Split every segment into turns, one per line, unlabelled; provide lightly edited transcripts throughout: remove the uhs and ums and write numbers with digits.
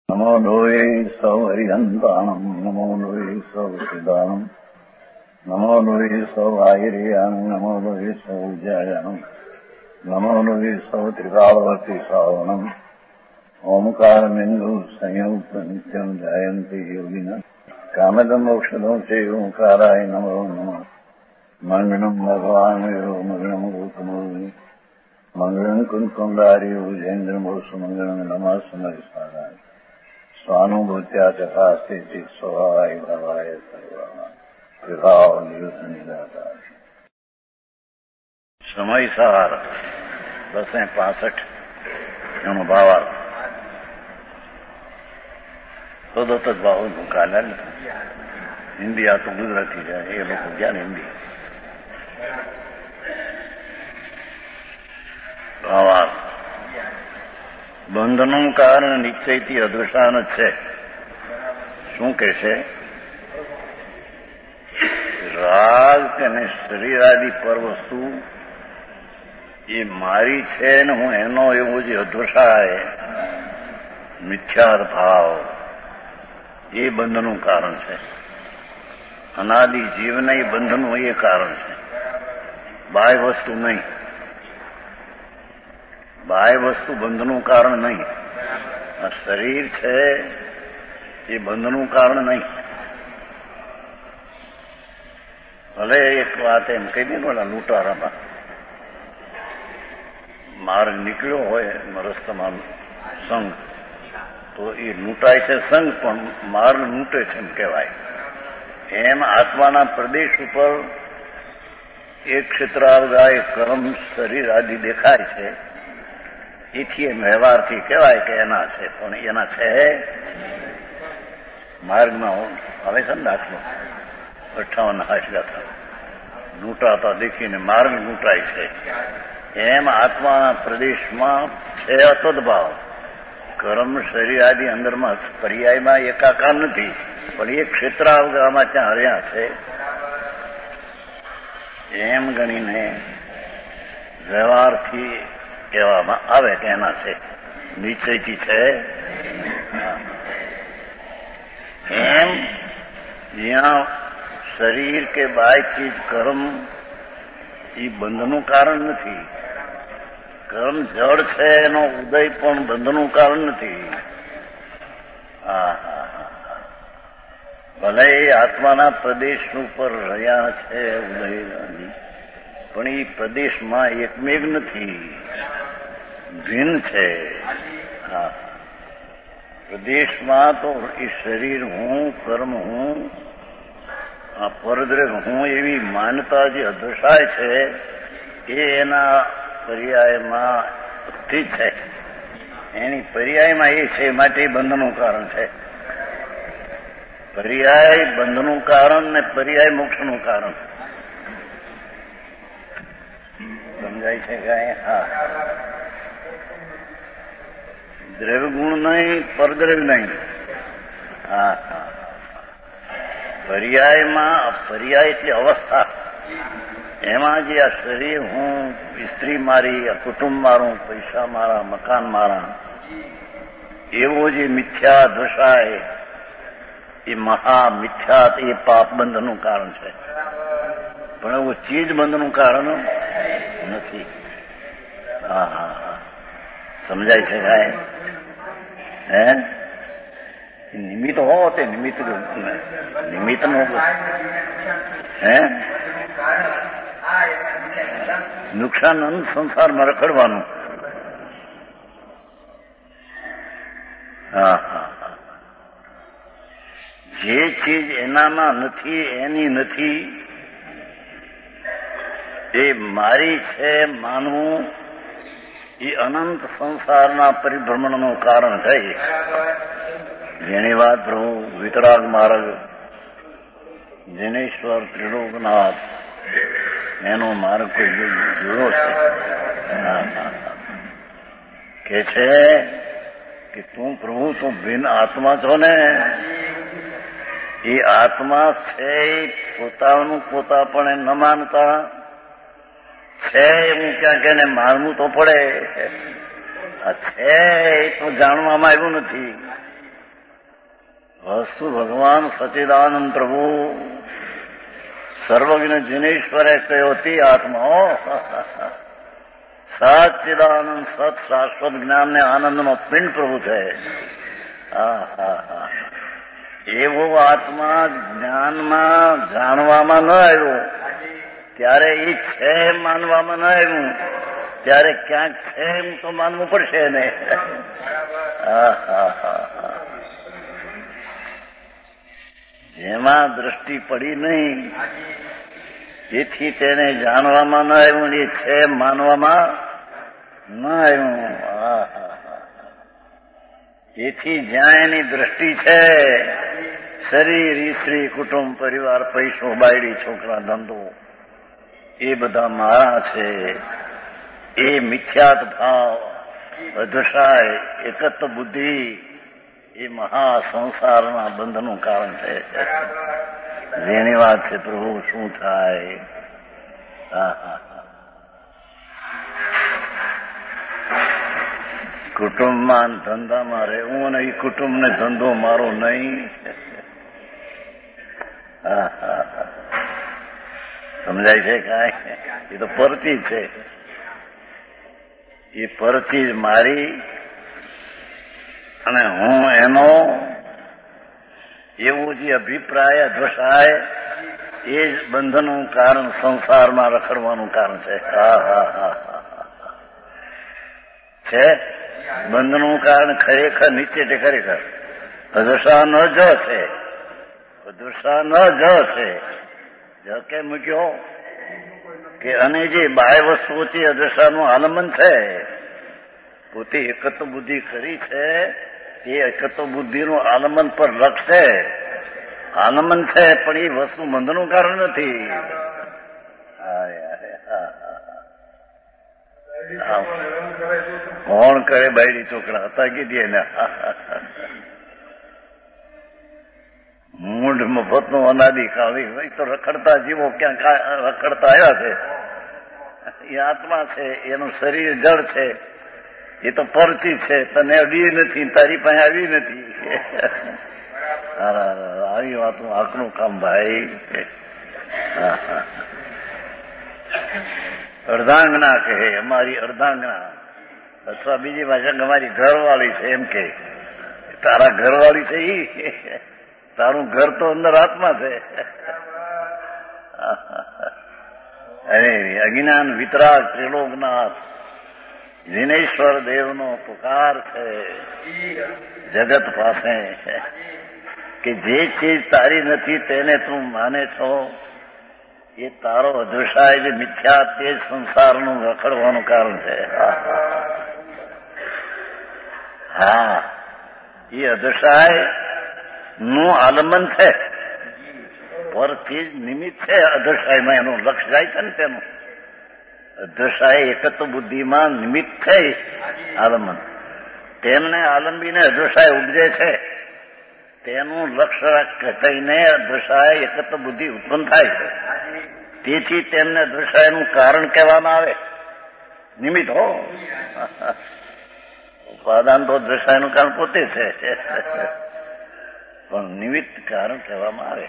નમો લોહે સૌ હરિહંતાણમ નમો લોહે સૌ સિદ્ધાણમ નમો લોહે સૌ આયર્યાણમ નમો લોહે સૌ જયાણમ નમો લોહે સૌ ત્રિકાળવતી શ્રાવણમ ઓમકારમિંદુ સંયુક્ત નિત્યમ જાયંતિ યોગિના કામદમ મોક્ષદમ છે ઓંકારાય નમો નમઃ મંગળમ ભગવાન વિરો મંગળમ ગૌતમોની મંગળમ કુંકુંડાર્યો જૈન્દ્રમોષ મંગળમ નમઃ સમરિસારાય સ્વાનુભૂત્યા ચકાસ્તે સ્વભાવાય ભાવાય સર્વા વિભાવ નિયુદ્ધ નિરાકાર સમયસાર 10:65 એનો ભાવાર્થ તો જ ભાવ કાલે હિન્દી આ તો ગુજરાતી છે એ લોકો જ્ઞાન હિન્દી ભાવાર્થ બંધનું કારણ નિશ્ચયથી અદૃશાન જ છે. શું કે છે? રાગ અને શરીરાદિ પર વસ્તુ એ મારી છે ને હું એનો એવો જે અદૃશાય મિથ્યાર ભાવ એ બંધનું કારણ છે. અનાદિ જીવને એ બંધનું એ કારણ છે, બાહ્ય વસ્તુ નહીં. બાહ્ય વસ્તુ બંધનું કારણ નહીં. આ શરીર છે એ બંધનું કારણ નહીં. ભલે એક વાત એમ કહી દે બોલા લૂંટારામાં માર્ગ નીકળ્યો હોય રસ્તામાં સંઘ તો એ લૂંટાય છે સંઘ પણ માર્ગ લૂંટે છે એમ કહેવાય. એમ આત્માના પ્રદેશ ઉપર એક ક્ષેત્રાવગાય કર્મ શરીર આદિ દેખાય છે એથી એમ વ્યવહારથી કહેવાય કે એના છે, પણ એના છે માર્ગમાં હવે છે ને દાખલો 58 હાશગાથા લૂંટાતા દેખીને માર્ગ લૂંટાય છે. એમ આત્માના પ્રદેશમાં છે અતદભાવ. કર્મ શરીર આદિ અંદરમાં પર્યાયમાં એકાકાર નથી, પણ એ ક્ષેત્રાવગામાં ત્યાં હર્યા છે એમ ગણીને વ્યવહારથી કહેવામાં આવે કે એના છે, નિશ્ચયથી છે. એમ જ્યાં શરીર કે બાહ્ય ચીજ કર્મ એ બંધનું કારણ નથી. કર્મ જળ છે એનો ઉદય પણ બંધનું કારણ નથી. ભલે આત્માના પ્રદેશ ઉપર રહ્યા છે ઉદય, પણ એ પ્રદેશમાં એકમેઘ નથી, ભિન્ન છે. પ્રદેશમાં તો એ શરીર હું, કર્મ હું, આ પરદ્રવ્ય હું એવી માન્યતા જે અદૃશાય છે એ એના પર્યાયમાં સ્થિત છે. એની પર્યાયમાં એ છે માટે બંધનું કારણ છે. પર્યાય બંધનું કારણ ને પર્યાય મોક્ષનું કારણ. સમજાય છે કાંઈ? હા. દ્રવ્ય ગુણ નહીં, પરદ્રવ્ય નહીં. હા હા. પર્યાયમાં, પર્યાય એટલે અવસ્થા. એમાં જે આ શરીર હું, સ્ત્રી મારી, આ કુટુંબ મારું, પૈસા મારા, મકાન મારા, એવો જે મિથ્યા દશાય એ મહા મિથ્યાત એ પાપ બંધનું કારણ છે, પણ એવું ચીજ બંધનું કારણ નથી. હા હા હા. સમજાય છે કાંઈ? હે નિમિત્ત હો તે નિમિત્તનું હે નુકસાન સંસારમાં રખડવાનું. હા હા. જે ચીજ એનામાં નથી એની નથી એ મારી છે માનવું એ અનંત સંસારના પરિભ્રમણનું કારણ થઈ. જેની વાત પ્રભુ વિતરાગ માર્ગ જિનેશ્વર ત્રિલોકનાથ એનો માર્ગ કોઈ જોયો છે કે છે કે તું પ્રભુ તું ભિન્ન આત્મા છો ને, એ આત્મા છે પોતાનું પોતાપણે ન માનતા છે એવું ક્યાંક એને માનવું તો પડે. આ છે એ તો જાણવામાં આવ્યું નથી. વસ્તુ ભગવાન સચિદાનંદ પ્રભુ સર્વજ્ઞ જિનેશ્વરે કહ્યો તે આત્માઓ સચ્ચિદાનંદ સત શાશ્વત જ્ઞાનને આનંદનો પિંડ પ્રભુ છે. એવો આત્મા જ્ઞાનમાં જાણવામાં ન આવ્યો ત્યારે એ છે એમ માનવામાં ન આવ્યું ત્યારે ક્યાંક છે એમ તો માનવું પડશે ને. જેમાં દ્રષ્ટિ પડી નહીં એથી તેને જાણવામાં ન આવ્યું એ છે માનવામાં ન આવ્યું. એથી જ્યાં એની દ્રષ્ટિ છે શરીર સ્ત્રી કુટુંબ પરિવાર પૈસો બાયડી છોકરા ધંધો એ બધા મારા છે એ મિથ્યાત ભાવ અધસાય એકત્વ બુદ્ધિ એ મહા સંસારના બંધનું કારણ છે. જેની વાત છે પ્રભુ શું થાય. કુટુંબમાં ધંધામાં રહેવું અને એ કુટુંબને ધંધો મારો નહીં. સમજાય છે કાંઈ? એ તો પરચી છે. એ પરચી જ મારી અને હું એનો એવું જે અભિપ્રાય અધસાય એ જ બંધનનું કારણ સંસારમાં રખડવાનું કારણ છે. છે બંધનું કારણ ખરેખર નીચે તે ખરેખર અધસા ન જ છે. અધસા ન જ છે. જ કે મૂક્યો કે અને જે બાહ્ય વસ્તુઓથી અધસાનું આલંબન છે પોતે એકત્વ બુદ્ધિ કરી છે એ એકત્વ બુદ્ધિનું આલંબન પર લક્ષે આલંબન છે પણ એ વસ્તુ બંધનું કારણ નથી. કોણ કરે બાયડી છોકરા હતા કીધી ને મૂંઢ મફતનું અનાદિ કાળી તો રખડતા જીવો ક્યાં રખડતા આવ્યા છે. એ આત્મા છે એનું શરીર જળ છે એ તો પરચી છે તને અડી નથી તારી પાસે આવી નથી. આવી વાતનું આકનું કામ ભાઈ. અર્ધાંગના કહે અમારી અર્ધાંગના અથવા બીજી ભાષા અમારી ઘરવાળી છે એમ કે તારા ઘરવાળી છે ઈ તારું ઘર તો અંદર આત્મા છે. અરે અજ્ઞાન વિતરાગ ત્રિલોકનાથ દિનેશ્વર દેવનો પુકાર છે જગત પાસે કે જે ચીજ તારી નથી તેને તું માને છો એ તારો અધસાય જે મિથ્યા તે જ સંસારનું રખડવાનું કારણ છે. હા એ અધસાય નું આલંબન છે પરથી જ નિમિત્ત છે. અધસાયમાં એનું લક્ષ્ય જાય છે ને તેનું અધસાય એકત્વ બુદ્ધિમાં નિમિત્ત છે આલંબન. તેમને આલંબીને અધસાય ઉપજે છે તેનું લક્ષ્ય થઈને અધસાય એકત્વ બુદ્ધિ ઉત્પન્ન થાય છે. તેથી તેમને અધસાયનું કારણ કહેવામાં આવે. નિમિત્ત હો ઉપાદાન તો અધસાયનું કારણ પોતે છે પણ નિમિત્ત કારણ કહેવામાં આવે.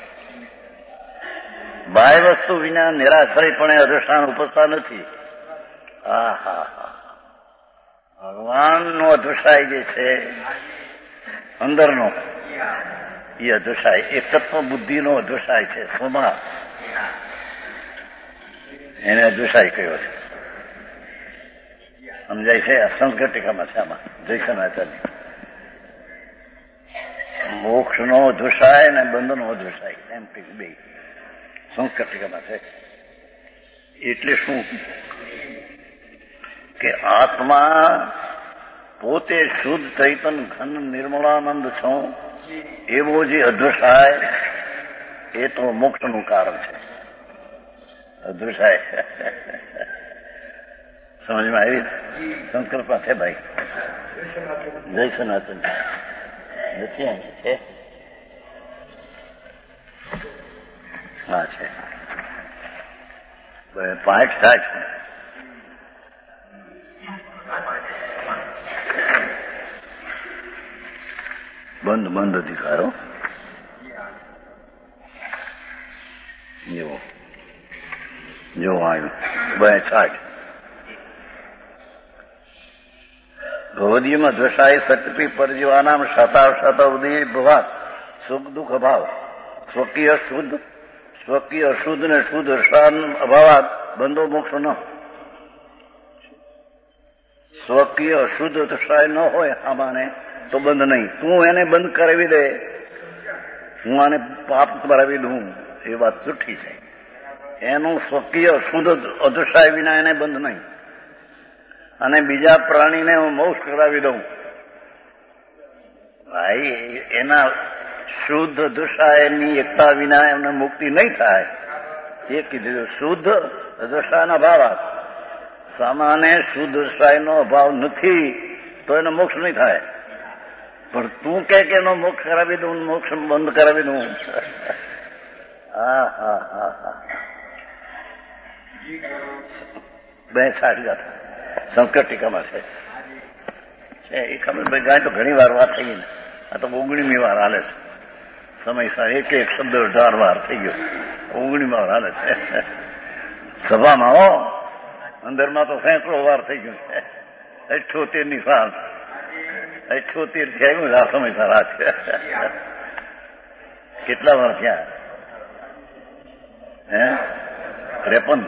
બાહ્ય વસ્તુ વિના નિરાશ્રયપણે અધસાન ઉપજતા નથી. ભગવાનનો અધસાય જે છે અંદરનો એ અધસાય એકત્વ બુદ્ધિનો અધસાય છે. સ્વભાવ એને અધસાય કહ્યો છે. સમજાય છે? સંસ્કૃત ટીકામાં છે આમાં જયસનાથન મોક્ષનો અધસાય અને બંધનો અધસાય એમ બે સંસ્કૃત ટીકામાં છે. એટલે શું કે આત્મા પોતે શુદ્ધ ચૈતન ઘન નિર્મળાનંદ છો એવો જે અધસાય એ તો મોક્ષનું કારણ છે. અધસાય સમજમાં આવી? સંસ્કૃતમાં છે ભાઈ જય સનાતન નથી છે. હા છે 5 થાય છે. બંધ અધિકારો જો આવ્યું 62. ભવદીમાં દ્વશાય શક્તિ પરજીવાનામ શતાવધી ભવાત સુખ દુઃખ અભાવ સ્વકીય શુદ્ધ ને શુદ્ધ રસાન અભાવાત બંધો મોક્ષ ન. સ્વકીય અશુદ્ધ દશાય ન હોય આમાંને તો બંધ નહીં. તું એને બંધ કરાવી દે, હું આને પાપ કરાવી દઉં, એ વાત જુઠ્ઠી છે. એનું સ્વકીય શુદ્ધ અદશાય વિના એને બંધ નહીં. અને બીજા પ્રાણીને હું મોક્ષ કરાવી દઉં, ભાઈ એના શુદ્ધ દશાની એકતા વિના એમને મુક્તિ નહીં થાય. એ કીધું શુદ્ધ દશાના ભાવ. સામાન્ય શુદ્ધ દશાનો અભાવ નથી તો એનો મોક્ષ નહીં થાય. પણ તું કે એનો મોક્ષ કરાવી દઉં, મોક્ષ બંધ કરાવી દઉં. હા હા હા હા 62 ગાથા સંસ્કૃત ટીકામાં છે. એ ખબર ગાય તો ઘણી વાર વાત થઈ ગઈ ને. આ તો 19મી વાર હાલે છે. સમયસર એક શબ્દ 18 વાર થઈ ગયો. 19મી વાર હાલે છે સભામાં. હો, અંદરમાં તો સેંકડો વાર થઈ ગયું છે. 78ની સાલ 78 થી આવ્યું આ સમયસર. આ છે કેટલા વાર થયા? 53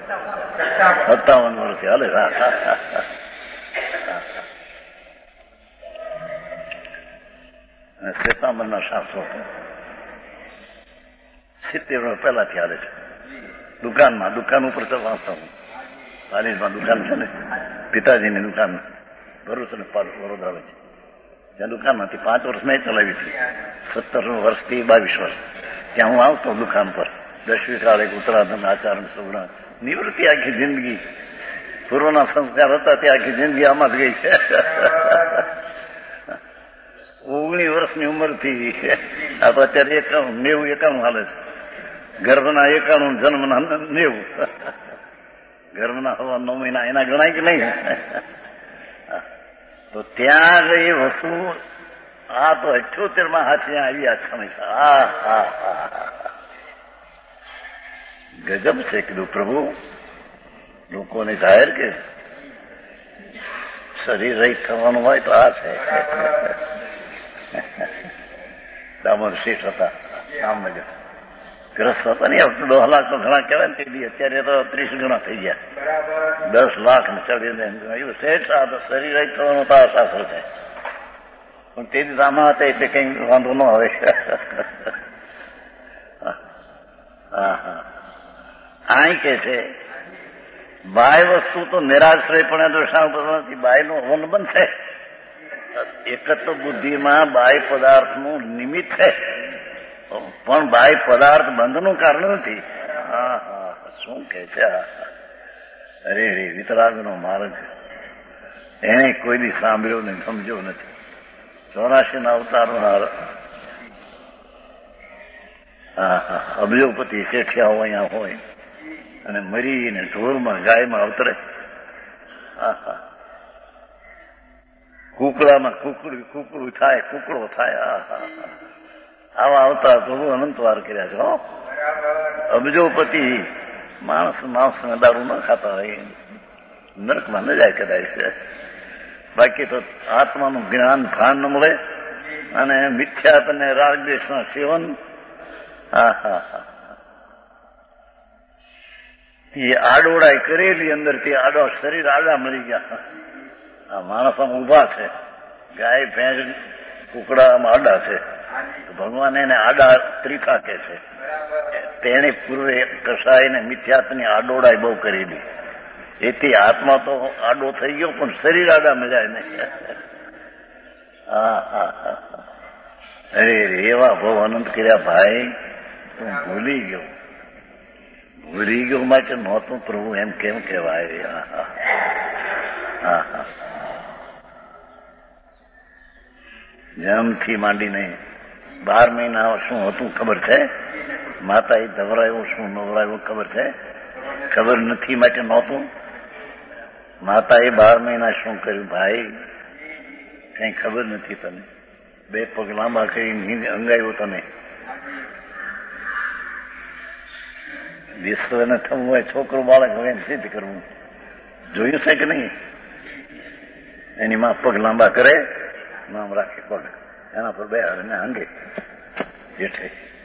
57 વર્ષ હાલે. શ્વેતાંબરના શાસ્ત્રો 70 વર્ષ પહેલાથી હાલે છે. દુકાન ઉપર તો વાંચતા હું. પાલીસમાં દુકાન છે ને, પિતાજીની દુકાન ભરૂચ અને વડોદરા છે. ત્યાં દુકાનમાંથી 5 વર્ષ મેં ચલાવી હતી. 17 વર્ષથી 22 વર્ષ ત્યાં હું આવતો દુકાન પર. 10મી કાળે ઉત્તરાધન આચારણ સુગણા નિવૃત્તિ આખી જિંદગી. પૂર્વના સંસ્કાર હતા તે આખી જિંદગી આમાં જ ગઈ છે. 19 વર્ષની ઉંમરથી આ તો અત્યારે 91 હાલે છે. ગર્ભના 91, જન્મના 90. ગર્ભના હવા 9 મહિના એના ગણાય કે નહીં? તો ત્યાં આગળ એ વસ્તુ આ તો 78માં હાથે આવી. આ સમય ગજબ છે. કીધું પ્રભુ લોકોને જાહેર કે શરીર રહિત થવાનું હોય તો આ છે. દામોદર શેઠ હતા રામનગર, ગ્રસ્ત હતા ને. 10 લાખ તો ઘણા કહેવાય ને તે દી. અત્યારે તો 30 ગણા થઈ ગયા. 10 લાખ ને ચડીને એવું શેઠ શરીર રહિત થવાનું તો આ શાસ્ત્ર છે. પણ તે દી રામા હતા એટલે કઈ વાંધો ન આવે. હા હા અહીં કે છે બાહ્ય વસ્તુ તો નિરાશ્રય પણ દર્શાવ નથી. બાહ્યનો અવલંબન છે. એક તો બુદ્ધિમાં બાહ્ય પદાર્થનું નિમિત્ત છે, પણ બાહ્ય પદાર્થ બંધનું કારણ નથી. હા હા શું કે છે? અરે રે વિતરાગનો માર્ગ એને કોઈ દી સાંભળ્યો નહીં, સમજ્યો નથી. 84ના અવતારનો અબજોપતિ શેઠિયાઓ અહીંયા હોય અને મરીને ઢોરમાં ગાયમાં અવતરે. કુકડામાં કુકડું થાય, કુકડો થાય. આવા અવતાર પ્રભુ અનંતવાર કર્યા છે. અબજોપતિ માણસને દારૂ ન ખાતા હોય નરકમાં ન જાય કદાચ. બાકી તો આત્માનું જ્ઞાન ભાન ન મળે અને મિથ્યાત અને રાગદ્વેષના સેવન. એ આડોડાઈ કરેલી અંદરથી આડો શરીર આડા મળી ગયા. આ માણસ આમ ઉભા છે, ગાય ભેંસ કુકડામાં આડા છે. ભગવાન એને આડા ત્રિખા કે છે. તેને પૂર્વે કસાઈને મિથ્યાત્વની આડોડાઈ બહુ કરેલી. એથી આત્મા તો આડો થઈ ગયો પણ શરીર આડા મજાય નહીં. અરે એવા બહુ અનંત કર્યા ભાઈ. તું ભૂલી ગયો માટે નહોતું પ્રભુ એમ કેમ કહેવાય? જન્મથી માંડીને 12 મહિના શું હતું ખબર છે? માતા એ ધવરાયું શું નવરાયું ખબર છે? ખબર નથી માટે નહોતું. માતા એ 12 મહિના શું કર્યું ભાઈ? કઈ ખબર નથી તને? 2 પગ લાંબા કરી નીંદ અંગાયું તને. વિશ્વને થવું હોય છોકરું બાળક હોય એને સિદ્ધ કરવું. જોયું છે કે નહીં? એની માં પગ લાંબા કરે, નામ રાખે પગ, એના પર બે હારને અંગે જેઠે.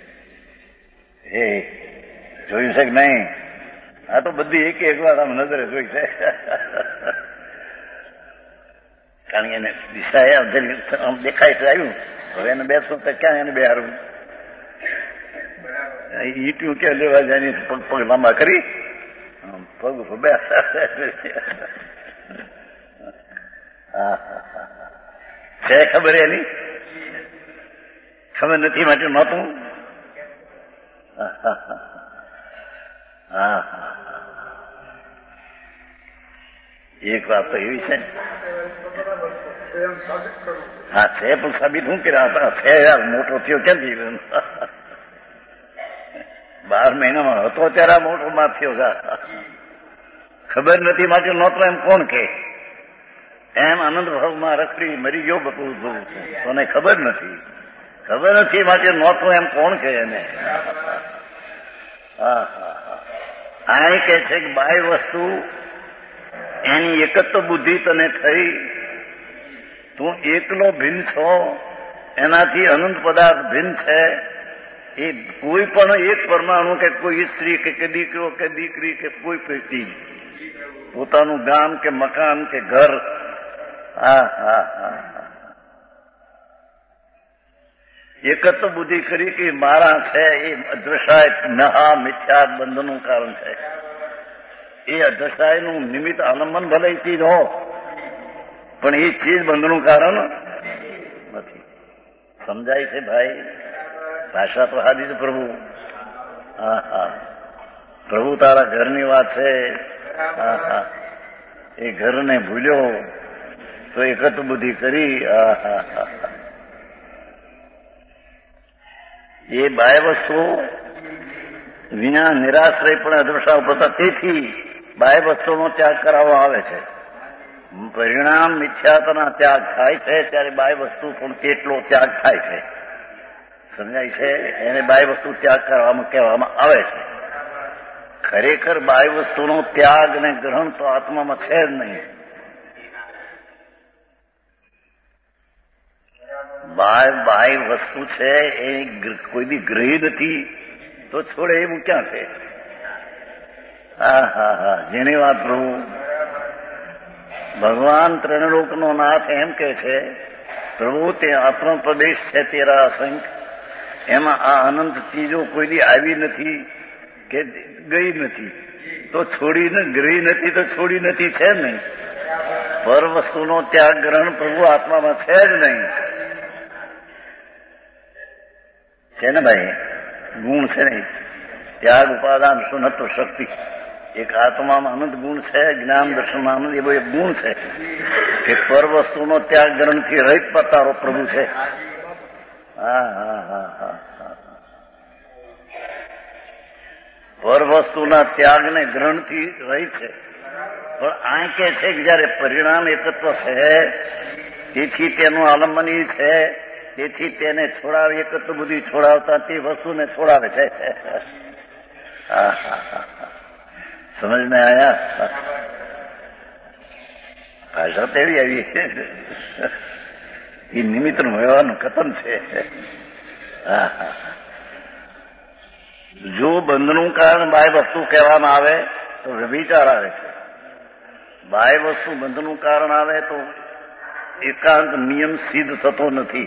એ જોયું છે કે નહીં? આ તો બધી એક વાર આમ નજરે જોઈ છે. કારણ કે એને દિશા આમ દેખાય છે આવ્યું. હવે એને બેસવું તો ક્યાં એને બેહારવું? ઈટ્યું ક્યાં લેવા જાય? પગ પગ લાંબા કરી પગ ઉપર બે. છે ખબર એની? ખબર નથી માટે નહોતું. હા, એક વાત તો એવી છે. હા છે, પણ સાબિત શું કર્યા હતા? છે યાર, મોટો થયો ક્યાંથી? 12 મહિનામાં હતો ત્યારે મોટો માં થયો. ખબર નથી માટે નહોતો એમ કોણ કે? એમ આનંદ ભાવમાં રખડી મરી ગયો બધું. તને ખબર નથી, ખબર નથી માટે નહોતો એમ કોણ કે એને? હા, આ કે છે કે બાહ્ય વસ્તુ એની એક જ તો બુદ્ધિ તને થઈ. તું એકલો ભિન્ન છો, એનાથી અનંત પદાર્થ ભિન્ન છે. એ કોઈ પણ એક પરમાણુ કે કોઈ સ્ત્રી કે દીકરો કે દીકરી કે કોઈ વ્યક્તિ, પોતાનું ગામ કે મકાન કે ઘર, એક જ તો બુદ્ધિ કરી કે મારા છે એ અદ્રશાય નહા મિથ્યા બંધનનું કારણ છે. એ અદ્રશાયનું નિમિત્ત આલંબન ભલે ચીજ હો, પણ એ ચીજ બંધનું કારણ નથી. સમજાય છે ભાઈ? ભાષા તો હાદી છે પ્રભુ. પ્રભુ તારા ઘરની વાત છે. એ ઘરને ભૂલ્યો તો એકત બુદ્ધિ કરી. એ બાહ્ય વસ્તુ વિના નિરાશ્રય પણ અદ્રશ્ય પડતા. તેથી બાહ્ય વસ્તુનો ત્યાગ કરાવવા આવે છે. પરિણામ મિથ્યાત્વના ત્યાગ થાય છે ત્યારે બાહ્ય વસ્તુ પણ તેટલો ત્યાગ થાય છે. સમજાય છે? એને બાહ્ય વસ્તુ ત્યાગ કરવામાં કહેવામાં આવે છે. ખરેખર બાહ્ય વસ્તુનો ત્યાગ અને ગ્રહણ તો આત્મામાં છે જ નહીં. બાહ્ય વસ્તુ છે એ કોઈ બી ગ્રહી નથી તો છોડે એવું ક્યાં છે? જેની વાત પ્રભુ ભગવાન ત્રણલોકનો નાથ એમ કે છે, પ્રભુ તે આપણો પ્રદેશ છે તેરા અસંખ્ય, એમાં આ અનંત ચીજો કોઈ દી આવી નથી કે ગઈ નથી, તો છોડીને ગ્રહી નથી તો છોડી નથી છે નહીં. પર વસ્તુનો ત્યાગ ગ્રહણ પ્રભુ આત્મામાં છે જ નહીં. છે ને ભાઈ? ગુણ છે નહીં. ત્યાગ ઉપાદાન સુનત્વ શક્તિ એક આત્મામાં અનંત ગુણ છે. જ્ઞાન દર્શન આનંદ એવો એક ગુણ છે કે પર વસ્તુનો ત્યાગ ગ્રહણથી રહિત પતારો પ્રભુ છે. પર વસ્તુના ત્યાગને ગ્રહણથી રહિત છે. પણ આ કે છે કે જયારે પરિણામ એકત્વ છે તેથી તેનું આલંબન છે, તેથી તેને છોડાવે, એકત્વ બુદ્ધિ છોડાવતા તે વસ્તુને છોડાવે છે. સમજ में आया? ભાષા તેવી આવી એ નિમિત્તનું વ્યવહારનું કથન છે. જો બંધનું કારણ બાહ્ય વસ્તુ કહેવામાં આવે તો વિચાર આવે છે. બાહ્ય વસ્તુ બંધનું કારણ આવે તો એકાંત નિયમ સિદ્ધ થતો નથી.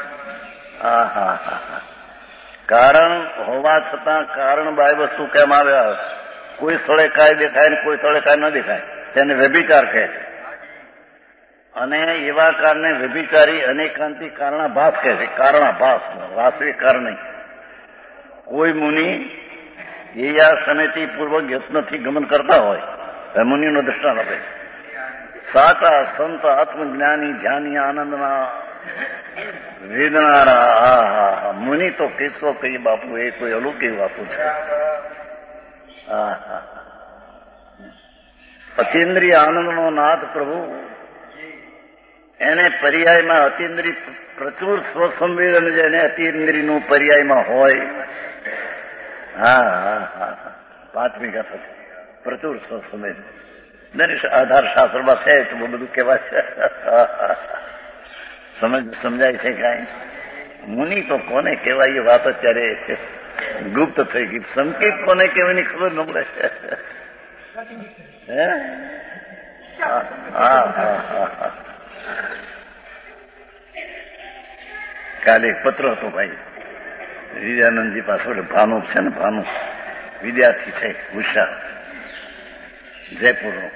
કારણ હોવા છતાં કારણ બાહ્ય વસ્તુ કેમ આવે? કોઈ સ્થળે કાંઈ દેખાય ને કોઈ સ્થળે કાંઈ ન દેખાય, તેને વ્યભિચાર કહે છે. અને એવા કારણે વ્યભિચારી અનેકાંતિ કારણાભાસ કહે છે. કારણાભાસ, વાસ્તવિક કારણ નહીં. કોઈ મુનિ એ આ સમિતિપૂર્વક યત્નથી ગમન કરતા હોય, મુનિનો દ્રષ્ટાંત આપે. સાચા સંત આત્મજ્ઞાની ધ્યાની આનંદના વેદનારા મુનિ તો કેશવો કહીએ બાપુ, એ કોઈ અલૌકિક બાપુ છે. અતિન્દ્રિય આનંદનો નાથ પ્રભુ, એને પર્યાયમાં અતિન્દ્રિય પ્રચુર સ્વસંવેદન જેને અતિન્દ્રિયનું પર્યાયમાં હોય. પાંચમી ગાથા છે. પ્રચુર સમય દરેક આધાર શાસ્ત્રમાં છે તો બહુ બધું કહેવાય છે. સમજાય છે કાંઈ? મુનિ તો કોને કહેવાય એ વાત અત્યારે ગુપ્ત થઈ ગઈ. સંકેત કોને કહેવાની ખબર ન પડે. કાલે એક પત્ર હતો ભાઈ વિદ્યાનંદજી પાસે. ભાનુ છે ને, ભાનુ વિદ્યાર્થી છે હુશિયાર, જયપુરનો.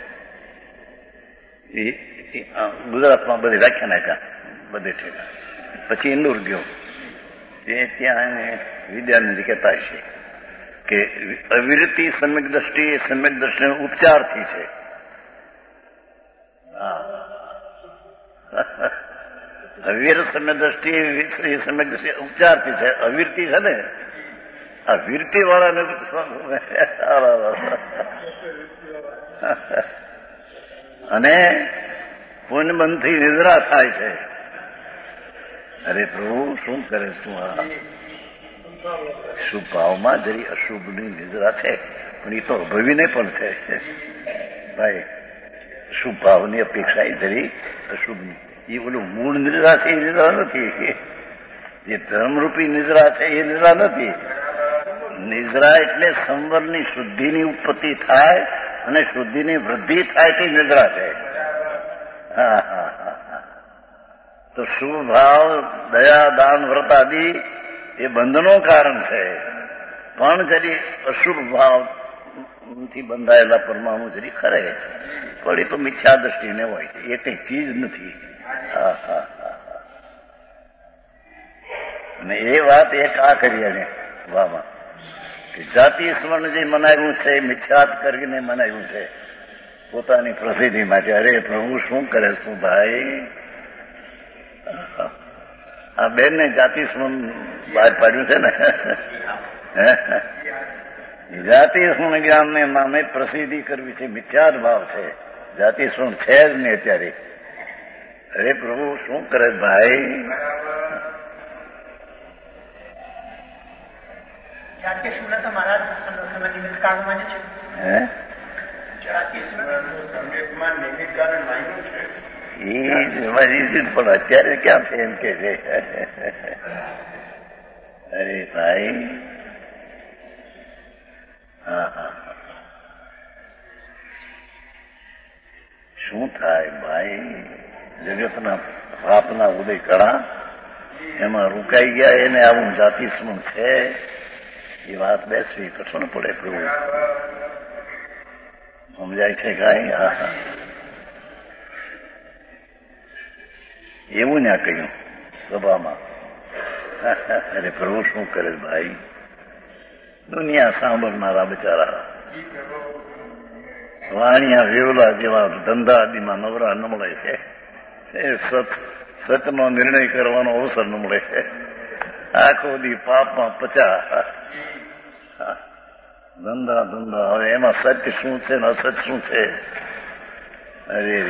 એ ગુજરાતમાં બધી વ્યાખ્યાન આપ્યા બધે ઠેકા. પછી ઇન્દોર ગયો. ત્યાં વિદ્યાનંદજી કહેતા છે કે અવિરતિ સમ્યક દ્રષ્ટિ એ સમ્યક દ્રષ્ટિનો ઉપચારથી છે. અવિર સમ્યક દ્રષ્ટિ એ સમ્યક દ્રષ્ટિ ઉપચારથી છે. અવિરતિ છે ને, આ વીરતી વાળાને અને પૂનબંધથી નિદ્રા થાય છે. અરે પ્રભુ શું કરે તું? આ શુભ ભાવમાં જરી અશુભની નિદ્રા છે, પણ એ તો અભવીને પણ છે ભાઈ. શુભ ભાવની અપેક્ષા એ જરી અશુભની, એ બોલું મૂળ નિદ્રા છે એ નિદ્રા નથી. જે ધર્મરૂપી નિદ્રા છે એ નિદ્રા નથી. નિદ્રા એટલે સંવરની શુદ્ધિની ઉત્પત્તિ થાય અને શુદ્ધિની વૃદ્ધિ થાય તે નિદ્રા છે. હા હા હા. તો શુભ ભાવ, દયા, દાન, વ્રત આદિ એ બંધનું કારણ છે. પણ જરી અશુભ ભાવથી બંધાયેલા પરમાણુ જરી ખરે, પણ એ તો મિથ્યા દ્રષ્ટિને હોય છે, એ કઈ ચીજ નથી. હા હા હા. અને એ વાત એક આ કરી એને સભામાં કે જાતિ સ્મરણ જે મનાવ્યું છે એ મિથ્યાત કરીને મનાવ્યું છે પોતાની પ્રસિદ્ધિ માટે. અરે પ્રભુ શું કરે શું ભાઈ? આ બેનને જાતિ સ્મરણ બહાર પાડ્યું છે ને. જાતિ સ્મરણ જ્ઞાનને નામે પ્રસિદ્ધિ કરવી છે, મિથ્યાત ભાવ છે. જાતિ સ્મરણ છે જ નહીં અત્યારે. અરે પ્રભુ શું કરે ભાઈ?
જાતિ સ્મરણ તો મારા નિમિત્ત કાળમાં જ છે. જાતિ સ્મરણ નિમિત્ત કારણ માન્યું છે.
પણ અત્યારે ક્યાં છે એમ કે છે. અરે ભાઈ, હા હા, શું થાય ભાઈ? જગતના પાપના ઉદય કળા એમાં રોકાઈ ગયા. એને આવું જાતિ સ્મરણ છે એ વાત બેસવી કઠણ પડે. પ્રભુ સમજાય છે કાંઈ? હા હા. એવું ના કહ્યું સભામાં. અરે પ્રભુ શું કરે ભાઈ? દુનિયા સાંભળનારા બચારા વાણિયા વેવલા જેવા ધંધા આદિમાં નવરા ન મળે છે. એ સતનો નિર્ણય કરવાનો અવસર ન મળે છે. આખો દી પાપમાં પચા ધંધા ધંધા. હવે એમાં સત્ય શું છે ને અસત્ય શું છે? અરે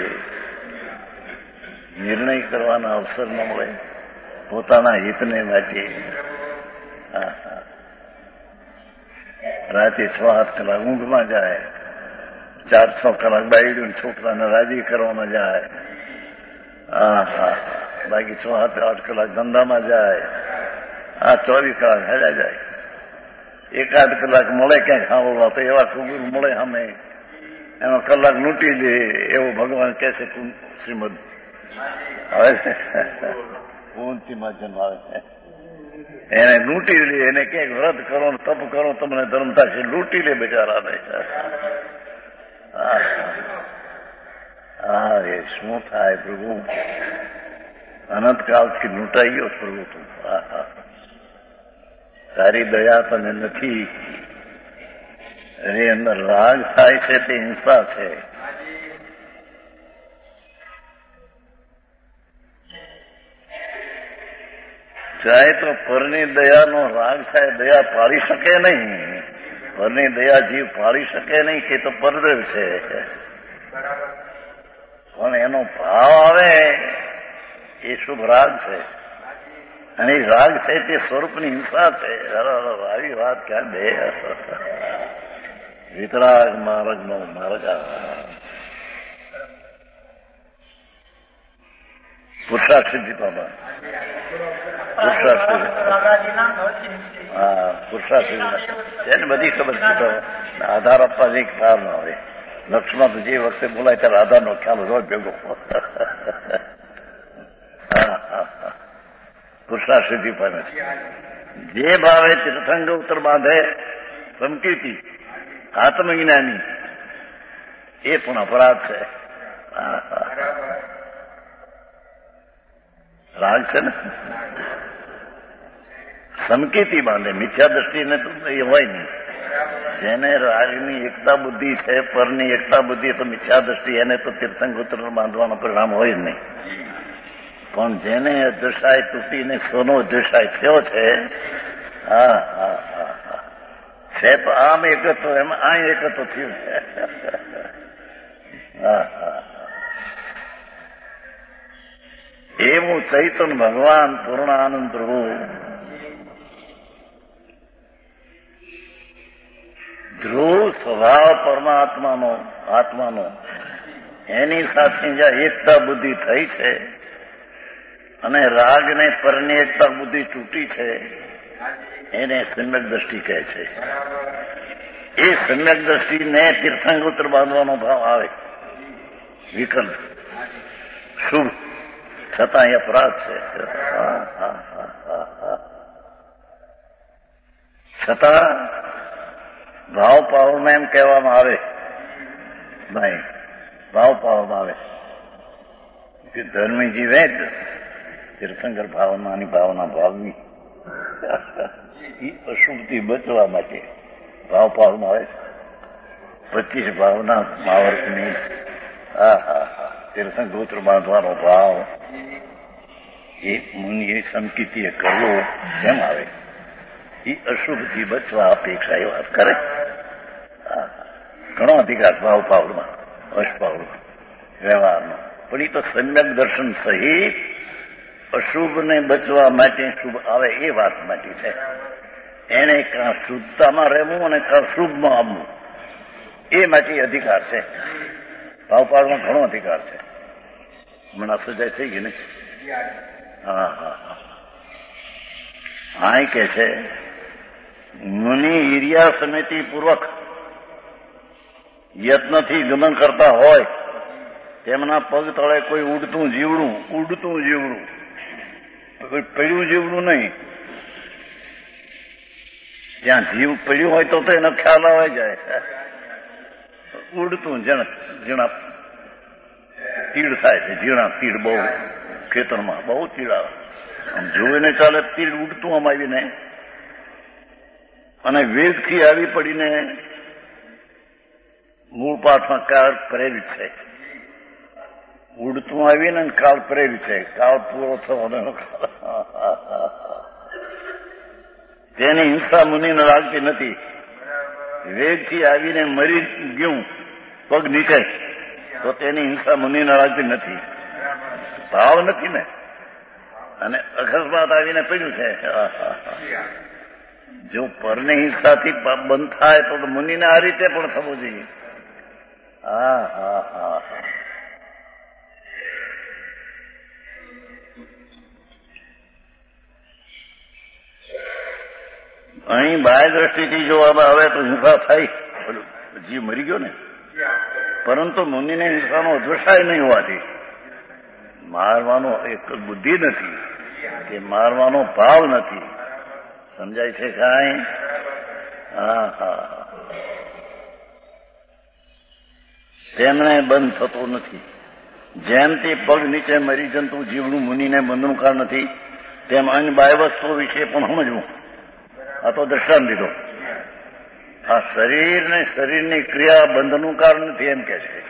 નિર્ણય કરવાના અવસર ન મળે પોતાના હિતને માટે. હા હા. રાતે 6-8 કલાક ઊંઘમાં જાય, 4-6 કલાક બાયડું છોકરાને રાજી કરવામાં જાય. હા હા. બાકી 6-8 કલાક ધંધામાં જાય. આ 24 કલાક હેડા જાય. 1-8 કલાક મળે ક્યાંક સાંભળવા તો એવા કુબુર મળે સામે, એનો કલાક લૂંટી દે એવું ભગવાન કહે છે શ્રીમદ. હવે ઊંચીમાં જન્મ આવે છે એને લૂંટી લે. એને ક્યાંક વ્રત કરો ને તપ કરો તમને ધર્મ થશે. લૂંટી લે બિચારાને. હા એ શું થાય પ્રભુ? અનંતકાળથી લૂંટાઈ ગયો પ્રભુ તું. હા હા. તારી દયા તને નથી. અરે અંદર રાગ થાય છે તે હિંસા છે. ચાહે તો પરની દયાનો રાગ થાય, દયા પાળી શકે નહીં. પરની દયા જીવ પાળી શકે નહીં કે તો પરદેવ છે. પણ એનો ભાવ આવે એ શુભ રાગ છે. અને એ રાગ છે તે સ્વરૂપની હિંસા છે. આવી વાત ક્યાં દે? વિતરાગ માર્ગનો માર્ગ પુરુષાર્થ સિદ્ધિ પામવા. પુરુષાર્થ હા પુરુષાર્થ છે ને બધી ખબર છે. તો આધાર આપવા જઈ ખ્યાલ ના આવે. લક્ષ્મણ તો જે વખતે બોલાય ત્યારે આધારનો ખ્યાલ રોજ ભેગો. પુરુષાર્થ સિદ્ધિ પામે છે. જે ભાવે તીર્થંગ ઉત્તર બાંધે સંકીર્તિ આત્મજ્ઞાની એ પણ અપરાધ છે. રાગ છે ને સંકેતી બાંધે મિથ્યા દ્રષ્ટિને તો એ હોય નહીં. જેને રાગની એકતા બુદ્ધિ છે પરની એકતા બુદ્ધિ તો મિથ્યા દ્રષ્ટિ એને તો તીર્થંકર બાંધવાનો પરિણામ હોય જ નહીં. પણ જેને અદૃશાય તૂટીને સોનો અદૃશાય થયો છે હા હા હા હા છે તો આમ એકતો એમ આ એકતો થયું છે. હા હા એવું ચૈતન્ય ભગવાન પૂર્ણાનંદ પ્રભુ ધ્રુવ સ્વભાવ આત્માનો એની સાથે જ્યાં એકતા બુદ્ધિ થઈ છે અને રાગને પરની એકતા બુદ્ધિ તૂટી છે એને સમ્યક દ્રષ્ટિ કહે છે. એ સમ્યક દ્રષ્ટિને તીર્થંકર બાંધવાનો ભાવ આવે. વિકલ્પ શુભ છતાં એ અપરાધ છે. છતાં ભાવ પાવરમાં એમ કહેવામાં આવે નહીં. ભાવ પાવરમાં આવે કે ધર્મી જીવે તીર્થંકર ભાવનાની ભાવના ભાવની એ અશુભથી બચવા માટે ભાવ પાવમાં આવે છે. 25 ભાવના મહાવર્તની હા હા હા તીર્થંકર બાંધવાનો ભાવ એ મુનિએ સંકિતિએ કરવો કેમ આવે. એ અશુભથી બચવા અપેક્ષા એ વાત કરે. ઘણો અધિકાર ભાવ પાવરમાં અશપાવમાં વ્યવહારનો. પણ એ તો સમ્યક દર્શન સહિત અશુભને બચવા માટે શુભ આવે એ વાત માટે છે. એને કાં શુદ્ધતામાં રહેવું અને કાં શુભમાં આવવું એ માટે અધિકાર છે. ભાવ પાડવાનો ઘણો અધિકાર છે. હમણાં સજાય થઈ ગઈ ને. હા હા હા હા કે છે મુનિ હિરિયા સમિતિ પૂર્વક યત્નથી ગમન કરતા હોય તેમના પગ તળે કોઈ ઉડતું જીવડું પડ્યું જીવડું નહીં. જ્યાં જીવ પડ્યું હોય તો એનો ખ્યાલ આવે જાય. ઉડતું ઝીણા તીડ થાય છે. ઝીણા તીડ બહુ ખેતરમાં બહુ તીડ આવે. આમ જોઈને ચાલે તીડ ઉડતું આમ આવીને અને વેગથી આવી પડીને મૂળ પાઠમાં કાળ પ્રેરિત છે. ઉડતું આવીને કાળ પ્રેરિત છે. કાળ પૂરો થવાનો તેની હિંસા મુનિને લાગતી નથી. વેગથી આવીને મરી ગયું પગ નીચે તો તેની હિંસા મુનિને લાગતી નથી. ભાવ નથી ને. અને અકસ્માત આવીને પડ્યું છે. જો પરની હિંસાથી બંધ થાય તો મુનિને આ રીતે પણ થવું જોઈએ. હા હા હા અહીં બાહ્ય દ્રષ્ટિથી જોવામાં આવે તો હિંસા થાય. જીવ મરી ગયો ને. પરંતુ મુનિને હિંસાનો અધ્વસાય નહીં હોવાથી મારવાનો એક બુદ્ધિ નથી કે મારવાનો ભાવ નથી. સમજાય છે કાંઈ? હા હા તેમને બંધ થતો નથી. જેમ તે પગ નીચે મરી જંતુ જીવનું મુનિને બંધનું કારણ નથી તેમ અન્ય બાહ્ય વસ્તુઓ વિશે પણ સમજવું. આ તો દ્રષ્ટાંત દીધો. આ શરીરને શરીરની ક્રિયા બંધનું કારણ નથી એમ કે છે.